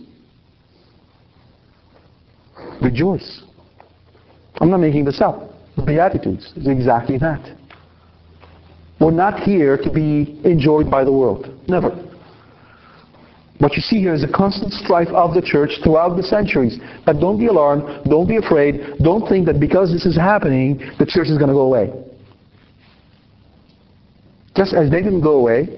rejoice. I'm not making this up. The Beatitudes is exactly that. We're not here to be enjoyed by the world. Never. What you see here is a constant strife of the church throughout the centuries. But don't be alarmed, don't be afraid, don't think that because this is happening, the church is going to go away. Just as they didn't go away,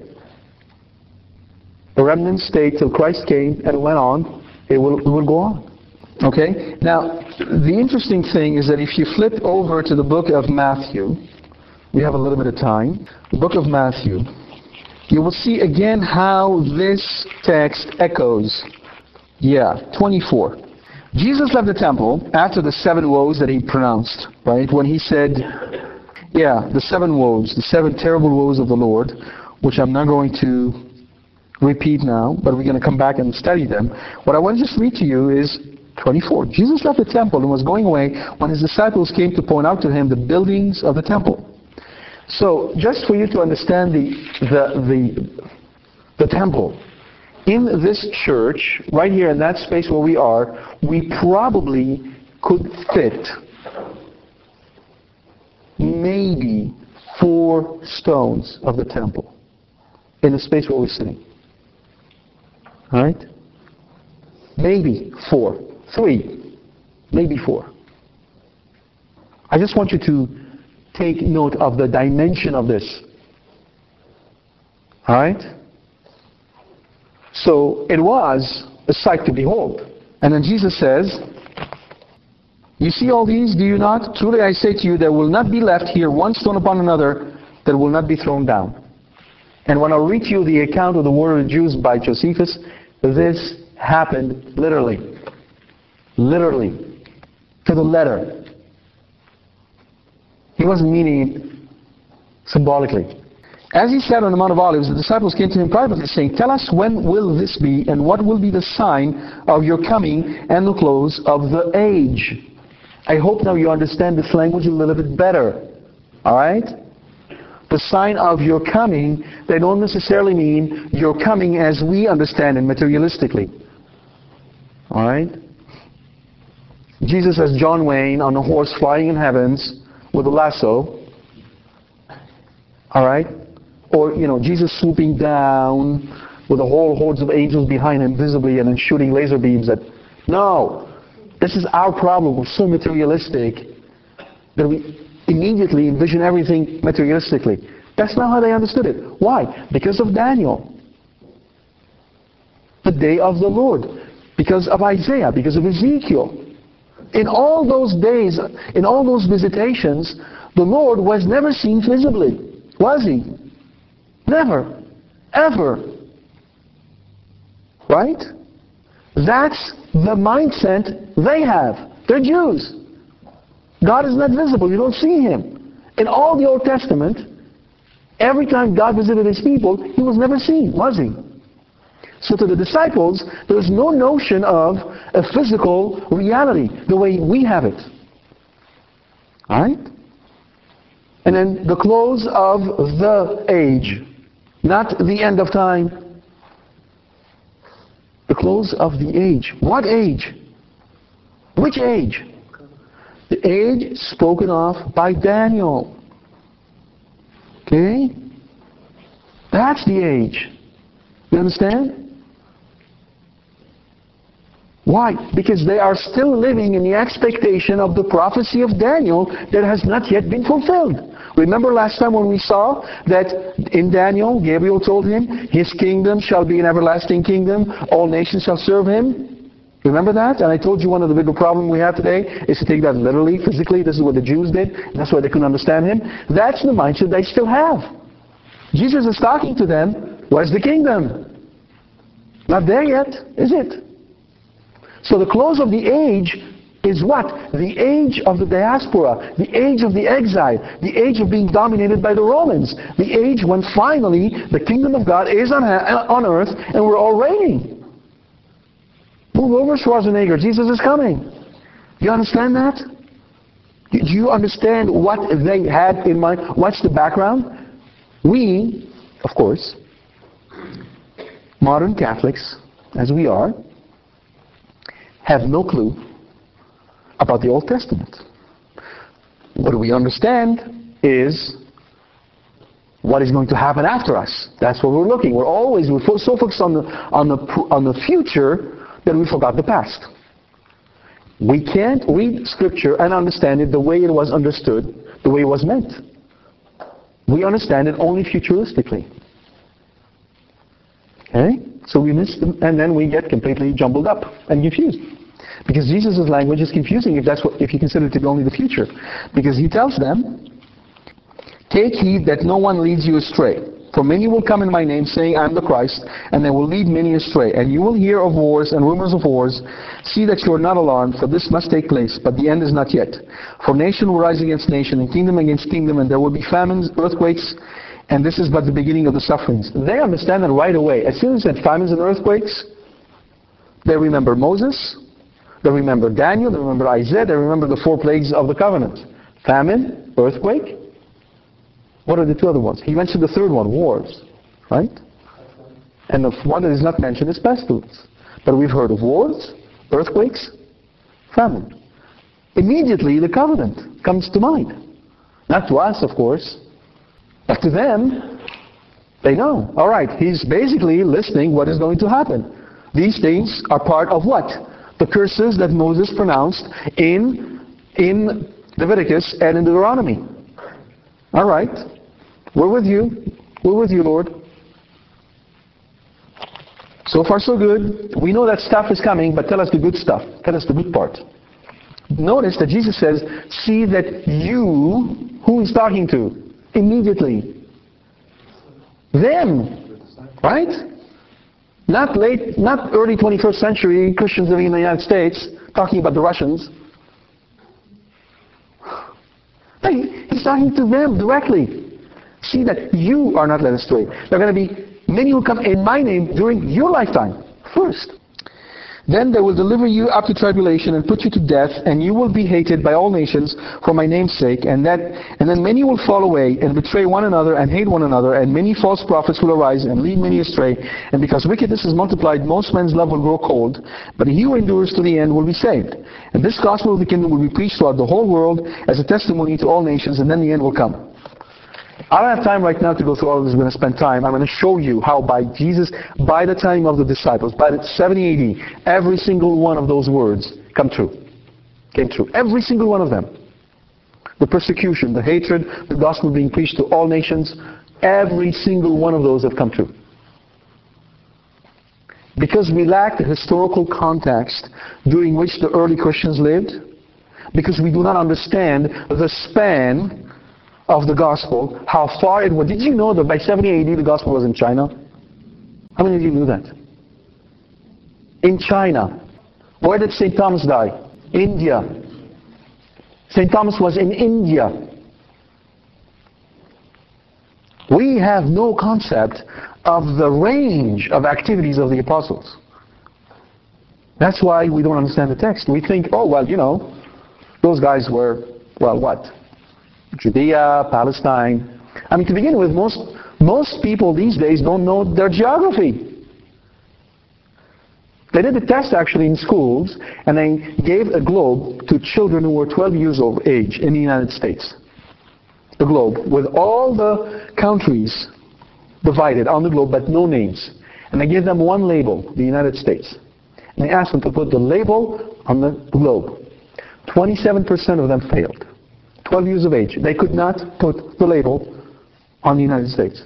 the remnant stayed till Christ came and went on, it will, it will go on. Okay? Now, the interesting thing is that if you flip over to the book of Matthew, we have a little bit of time, the book of Matthew, you will see again how this text echoes. Yeah, twenty-four. Jesus left the temple after the seven woes that he pronounced, right? When he said, yeah, the seven woes, the seven terrible woes of the Lord, which I'm not going to repeat now, but we're going to come back and study them. What I want to just read to you is twenty-four. Jesus left the temple and was going away when his disciples came to point out to him the buildings of the temple. So, just for you to understand the, the, the, the temple, in this church, right here in that space where we are, we probably could fit maybe four stones of the temple in the space where we're sitting. Alright? Maybe four. Three. Maybe four. I just want you to take note of the dimension of this. Alright? So, it was a sight to behold. And then Jesus says, you see all these, do you not? Truly I say to you, there will not be left here one stone upon another that will not be thrown down. And when I read to you the account of the war of the Jews by Josephus, this happened literally. Literally. To the letter. He wasn't meaning it symbolically. As he sat on the Mount of Olives, the disciples came to him privately, saying, "Tell us, when will this be, and what will be the sign of your coming and the close of the age?" I hope now you understand this language a little bit better. Alright? The sign of your coming, they don't necessarily mean your coming as we understand it materialistically. Alright? Jesus as John Wayne on a horse flying in heavens with a lasso. Alright? Or, you know, Jesus swooping down with a whole hordes of angels behind him visibly and then shooting laser beams at... No! This is our problem. We're so materialistic that we immediately envision everything materialistically. That's not how they understood it. Why? Because of Daniel. The day of the Lord. Because of Isaiah. Because of Ezekiel. In all those days, in all those visitations, the Lord was never seen visibly. Was he? Never. Ever. Right? That's the mindset they have. They're Jews. God is not visible. You don't see Him. In all the Old Testament, every time God visited His people, He was never seen, was He? So to the disciples, there was no notion of a physical reality the way we have it. Alright? And then the close of the age. Not the end of time. The close of the age. What age? Which age? The age spoken of by Daniel. Okay? That's the age. You understand? Why? Because they are still living in the expectation of the prophecy of Daniel that has not yet been fulfilled. Remember last time when we saw that in Daniel, Gabriel told him, His kingdom shall be an everlasting kingdom, all nations shall serve Him. Remember that? And I told you one of the bigger problems we have today is to take that literally, physically. This is what the Jews did. That's why they couldn't understand Him. That's the mindset they still have. Jesus is talking to them. Where's the kingdom? Not there yet, is it? So the close of the age is what? The age of the diaspora, the age of the exile, the age of being dominated by the Romans, the age when finally the kingdom of God is on, on earth and we're all reigning. Move over, Schwarzenegger, Jesus is coming. You understand that? Do you understand what they had in mind? What's the background? We, of course, modern Catholics, as we are, have no clue about the Old Testament. What we understand is what is going to happen after us. That's what we're looking. We're always we're so focused on the on the on the future that we forgot the past. We can't read Scripture and understand it the way it was understood, the way it was meant. We understand it only futuristically. Okay? So we miss them, and then we get completely jumbled up and confused. Because Jesus' language is confusing if that's what if you consider it to be only the future. Because He tells them, "Take heed that no one leads you astray. For many will come in my name, saying, I am the Christ, and they will lead many astray. And you will hear of wars and rumors of wars. See that you are not alarmed, for this must take place, but the end is not yet. For nation will rise against nation, and kingdom against kingdom, and there will be famines, earthquakes, and this is but the beginning of the sufferings." They understand that right away. As soon as they said famines and earthquakes, they remember Moses, they remember Daniel, they remember Isaiah, they remember the four plagues of the covenant. Famine, earthquake. What are the two other ones? He mentioned the third one, wars. Right? And the one that is not mentioned is pestilence. But we've heard of wars, earthquakes, famine. Immediately the covenant comes to mind. Not to us, of course. But to them, they know. Alright, he's basically listing what is going to happen. These things are part of what? The curses that Moses pronounced in, in Leviticus and in Deuteronomy. Alright, we're with you. We're with you, Lord. So far so good. We know that stuff is coming, but tell us the good stuff. Tell us the good part. Notice that Jesus says, see that you, who he's talking to, immediately. Them. Right? Not late, not early twenty-first century Christians living in the United States talking about the Russians. He's talking to them directly. See that you are not led astray. There are going to be many who come in my name during your lifetime first. Then they will deliver you up to tribulation and put you to death, and you will be hated by all nations for my name's sake. And that, and then many will fall away and betray one another and hate one another, and many false prophets will arise and lead many astray. And because wickedness is multiplied, most men's love will grow cold. But he who endures to the end will be saved. And this gospel of the kingdom will be preached throughout the whole world as a testimony to all nations, and then the end will come. I don't have time right now to go through all of this. I'm going to spend time. I'm going to show you how by Jesus, by the time of the disciples, by the seventy A D, every single one of those words come true. Came true. Every single one of them. The persecution, the hatred, the gospel being preached to all nations, every single one of those have come true. Because we lack the historical context during which the early Christians lived, because we do not understand the span of the gospel, how far it was. Did you know that by seventy A D the gospel was in China? How many of you knew that? In China. Where did Saint Thomas die? India. Saint Thomas was in India. We have no concept of the range of activities of the apostles. That's why we don't understand the text. We think, oh, well, you know, those guys were, well, what? Judea, Palestine. I mean, to begin with, most, most people these days don't know their geography. They did a test actually in schools, and they gave a globe to children who were twelve years of age in the United States. The globe, with all the countries divided on the globe, but no names. And they gave them one label, the United States. And they asked them to put the label on the globe. twenty-seven percent of them failed. twelve years of age. They could not put the label on the United States.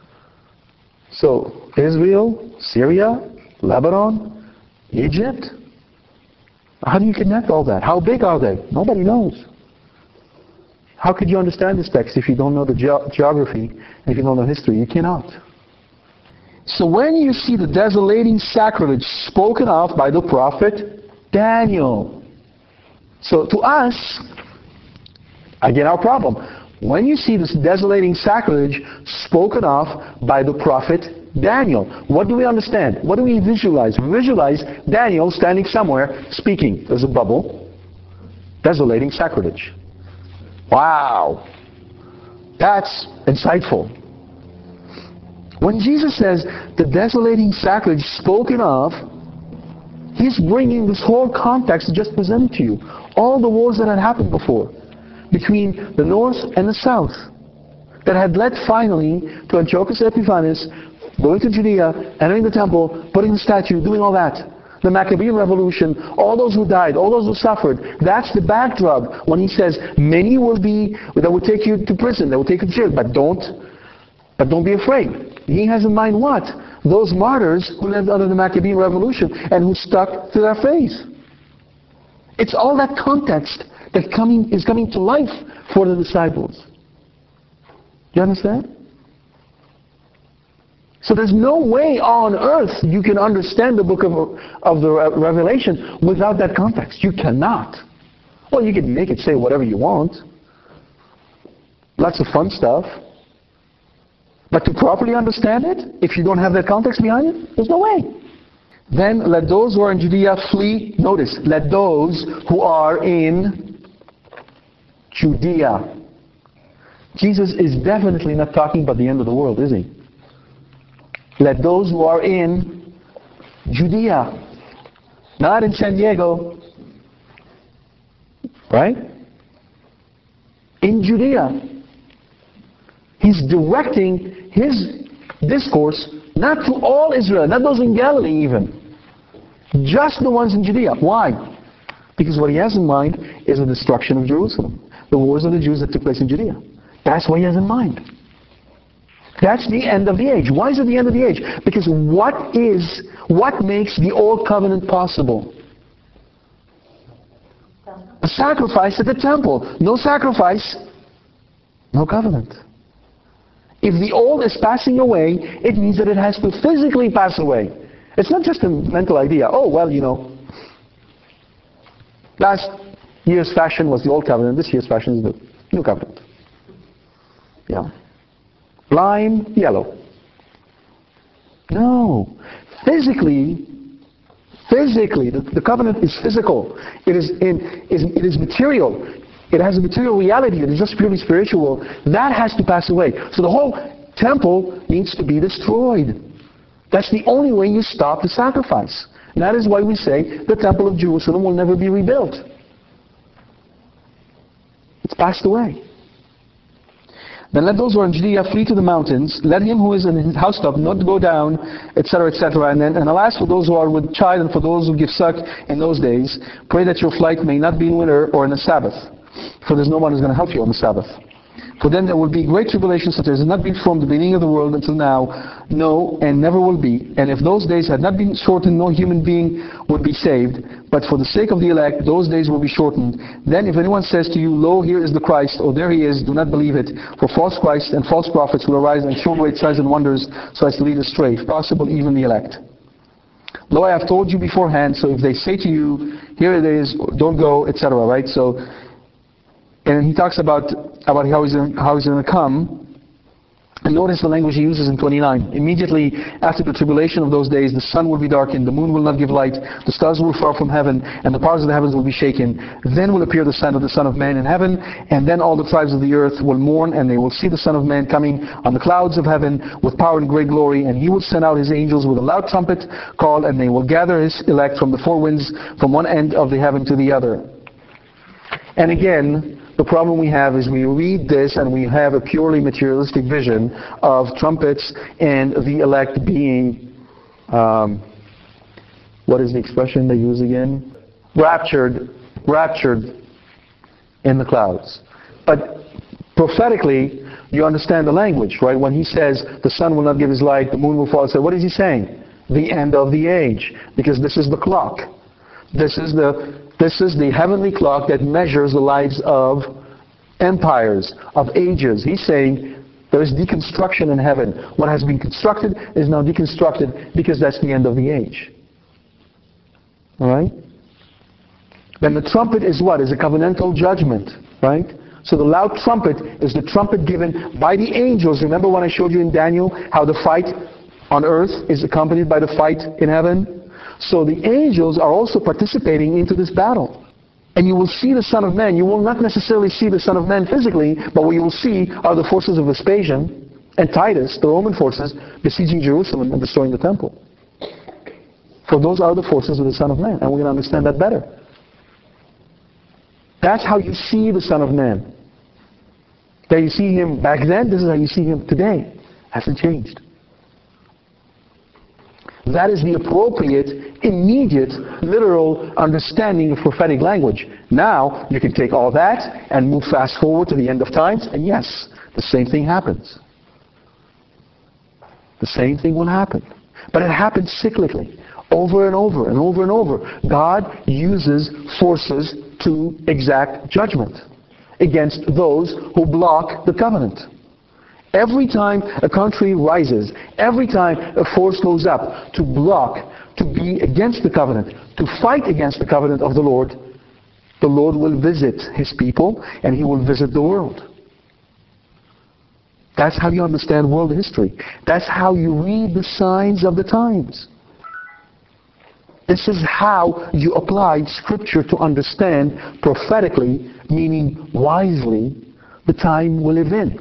So, Israel, Syria, Lebanon, Egypt. How do you connect all that? How big are they? Nobody knows. How could you understand this text if you don't know the ge- geography and if you don't know history? You cannot. So when you see the desolating sacrilege spoken of by the prophet Daniel. So to us, again, our problem. When you see this desolating sacrilege spoken of by the prophet Daniel, what do we understand? What do we visualize? We visualize Daniel standing somewhere speaking. There's a bubble. Desolating sacrilege. Wow. That's insightful. When Jesus says the desolating sacrilege spoken of, he's bringing this whole context just presented to you. All the wars that had happened before, between the north and the south, that had led finally to Antiochus Epiphanes going to Judea, entering the temple, putting the statue, doing all that. The Maccabean revolution, all those who died, all those who suffered. That's the backdrop when he says many will be, that will take you to prison, that will take you to jail, but don't, but don't be afraid. He has in mind what? Those martyrs who lived under the Maccabean revolution and who stuck to their faith. It's all that context that coming is coming to life for the disciples. Do you understand? So there's no way on earth you can understand the book of, of the Revelation without that context. You cannot. Well, you can make it say whatever you want. Lots of fun stuff. But to properly understand it, if you don't have that context behind it, there's no way. Then let those who are in Judea flee. Notice, let those who are in Judea. Jesus is definitely not talking about the end of the world, is he? Let those who are in Judea, not in San Diego, right? In Judea. He's directing his discourse not to all Israel, not those in Galilee even. Just the ones in Judea. Why? Because what he has in mind is the destruction of Jerusalem. The wars of the Jews that took place in Judea. That's what he has in mind. That's the end of the age. Why is it the end of the age? Because what is, what makes the old covenant possible? A sacrifice at the temple. No sacrifice, no covenant. If the old is passing away, it means that it has to physically pass away. It's not just a mental idea. Oh, well, you know, last year's fashion was the old covenant, this year's fashion is the new covenant. Yeah. lime yellow. No. Physically, physically, the, the covenant is physical. It is, in, is, it is material. It has a material reality. It is just purely spiritual. That has to pass away. So the whole temple needs to be destroyed. That's the only way you stop the sacrifice. And that is why we say the temple of Jerusalem will never be rebuilt. It's passed away. Then let those who are in Judea flee to the mountains. Let him who is in his housetop not go down, et cetera, et cetera. And then, and alas, for those who are with child and for those who give suck in those days, pray that your flight may not be in winter or in the Sabbath, for there's no one who's going to help you on the Sabbath. For then there will be great tribulation, such as has not been from the beginning of the world until now, no, and never will be. And if those days had not been shortened, no human being would be saved. But for the sake of the elect, those days will be shortened. Then if anyone says to you, lo, here is the Christ, or there he is, do not believe it. For false Christs and false prophets will arise and show great signs and wonders, so as to lead astray, if possible, even the elect. Lo, I have told you beforehand, so if they say to you, here it is, don't go, et cetera, right? So, and he talks about, about how he's going how he's going to come. And notice the language he uses in twenty-nine. Immediately after the tribulation of those days, the sun will be darkened, the moon will not give light, the stars will fall from heaven, and the powers of the heavens will be shaken. Then will appear the sign of the Son of Man in heaven, and then all the tribes of the earth will mourn, and they will see the Son of Man coming on the clouds of heaven with power and great glory, and he will send out his angels with a loud trumpet call, and they will gather his elect from the four winds, from one end of the heaven to the other. And again, the problem we have is we read this and we have a purely materialistic vision of trumpets and the elect being, um, what is the expression they use again? Raptured, raptured in the clouds. But prophetically, you understand the language, right? When he says the sun will not give his light, the moon will fall, so what is he saying? The end of the age. Because this is the clock. This is the This is the heavenly clock that measures the lives of empires, of ages. He's saying there is deconstruction in heaven. What has been constructed is now deconstructed because that's the end of the age. Alright? Then the trumpet is what? Is a covenantal judgment. Right? So the loud trumpet is the trumpet given by the angels. Remember when I showed you in Daniel how the fight on earth is accompanied by the fight in heaven? So the angels are also participating into this battle. And you will see the Son of Man. You will not necessarily see the Son of Man physically, but what you will see are the forces of Vespasian and Titus, the Roman forces, besieging Jerusalem and destroying the temple. For those are the forces of the Son of Man, and we're going to understand that better. That's how you see the Son of Man. That you see him back then, this is how you see him today. Hasn't changed. That is the appropriate, immediate, literal understanding of prophetic language. Now, you can take all that and move fast forward to the end of times, and yes, the same thing happens. The same thing will happen. But it happens cyclically, over and over and over and over. God uses forces to exact judgment against those who block the covenant. Every time a country rises, every time a force goes up to block, to be against the covenant, to fight against the covenant of the Lord, the Lord will visit his people and he will visit the world. That's how you understand world history. That's how you read the signs of the times. This is how you apply Scripture to understand prophetically, meaning wisely, the time we live in.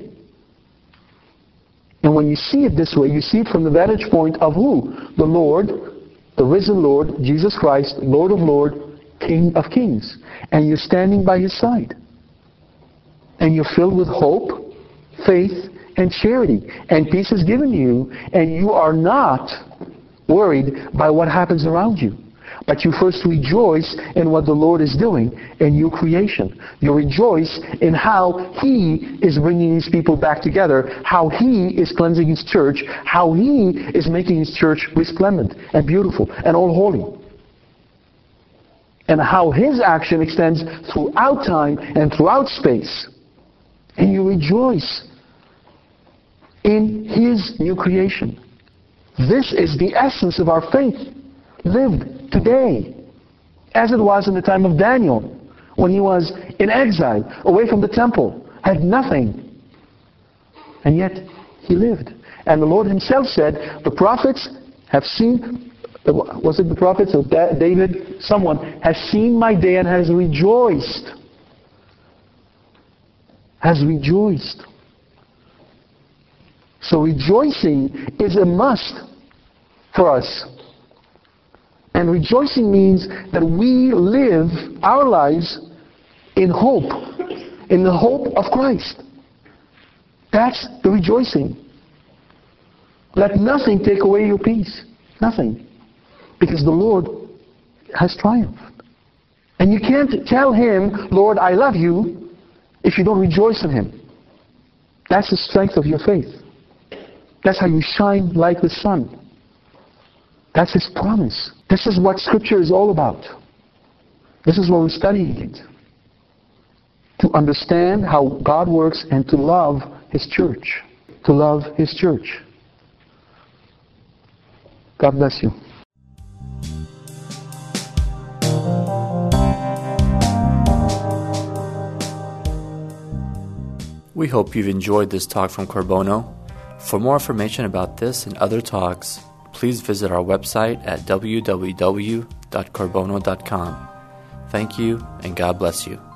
And when you see it this way, you see it from the vantage point of who? The Lord, the risen Lord, Jesus Christ, Lord of Lords, King of Kings. And you're standing by his side. And you're filled with hope, faith, and charity. And peace is given you, and you are not worried by what happens around you. But you first rejoice in what the Lord is doing in new creation. You rejoice in how he is bringing his people back together, how he is cleansing his church, how he is making his church resplendent and beautiful and all holy. And how his action extends throughout time and throughout space. And you rejoice in his new creation. This is the essence of our faith, lived today, as it was in the time of Daniel, when he was in exile, away from the temple, had nothing. And yet, he lived. And the Lord himself said, the prophets have seen, was it the prophets or David? Someone has seen my day and has rejoiced. Has rejoiced. So rejoicing is a must for us. And rejoicing means that we live our lives in hope, in the hope of Christ. That's the rejoicing. Let nothing take away your peace. Nothing. Because the Lord has triumphed. And you can't tell Him, Lord, I love you, if you don't rejoice in Him. That's the strength of your faith. That's how you shine like the sun. That's His promise. This is what Scripture is all about. This is what we're studying it. To understand how God works and to love His church. To love His church. God bless you. We hope you've enjoyed this talk from Corbono. For more information about this and other talks, please visit our website at w w w dot corbono dot com. Thank you, and God bless you.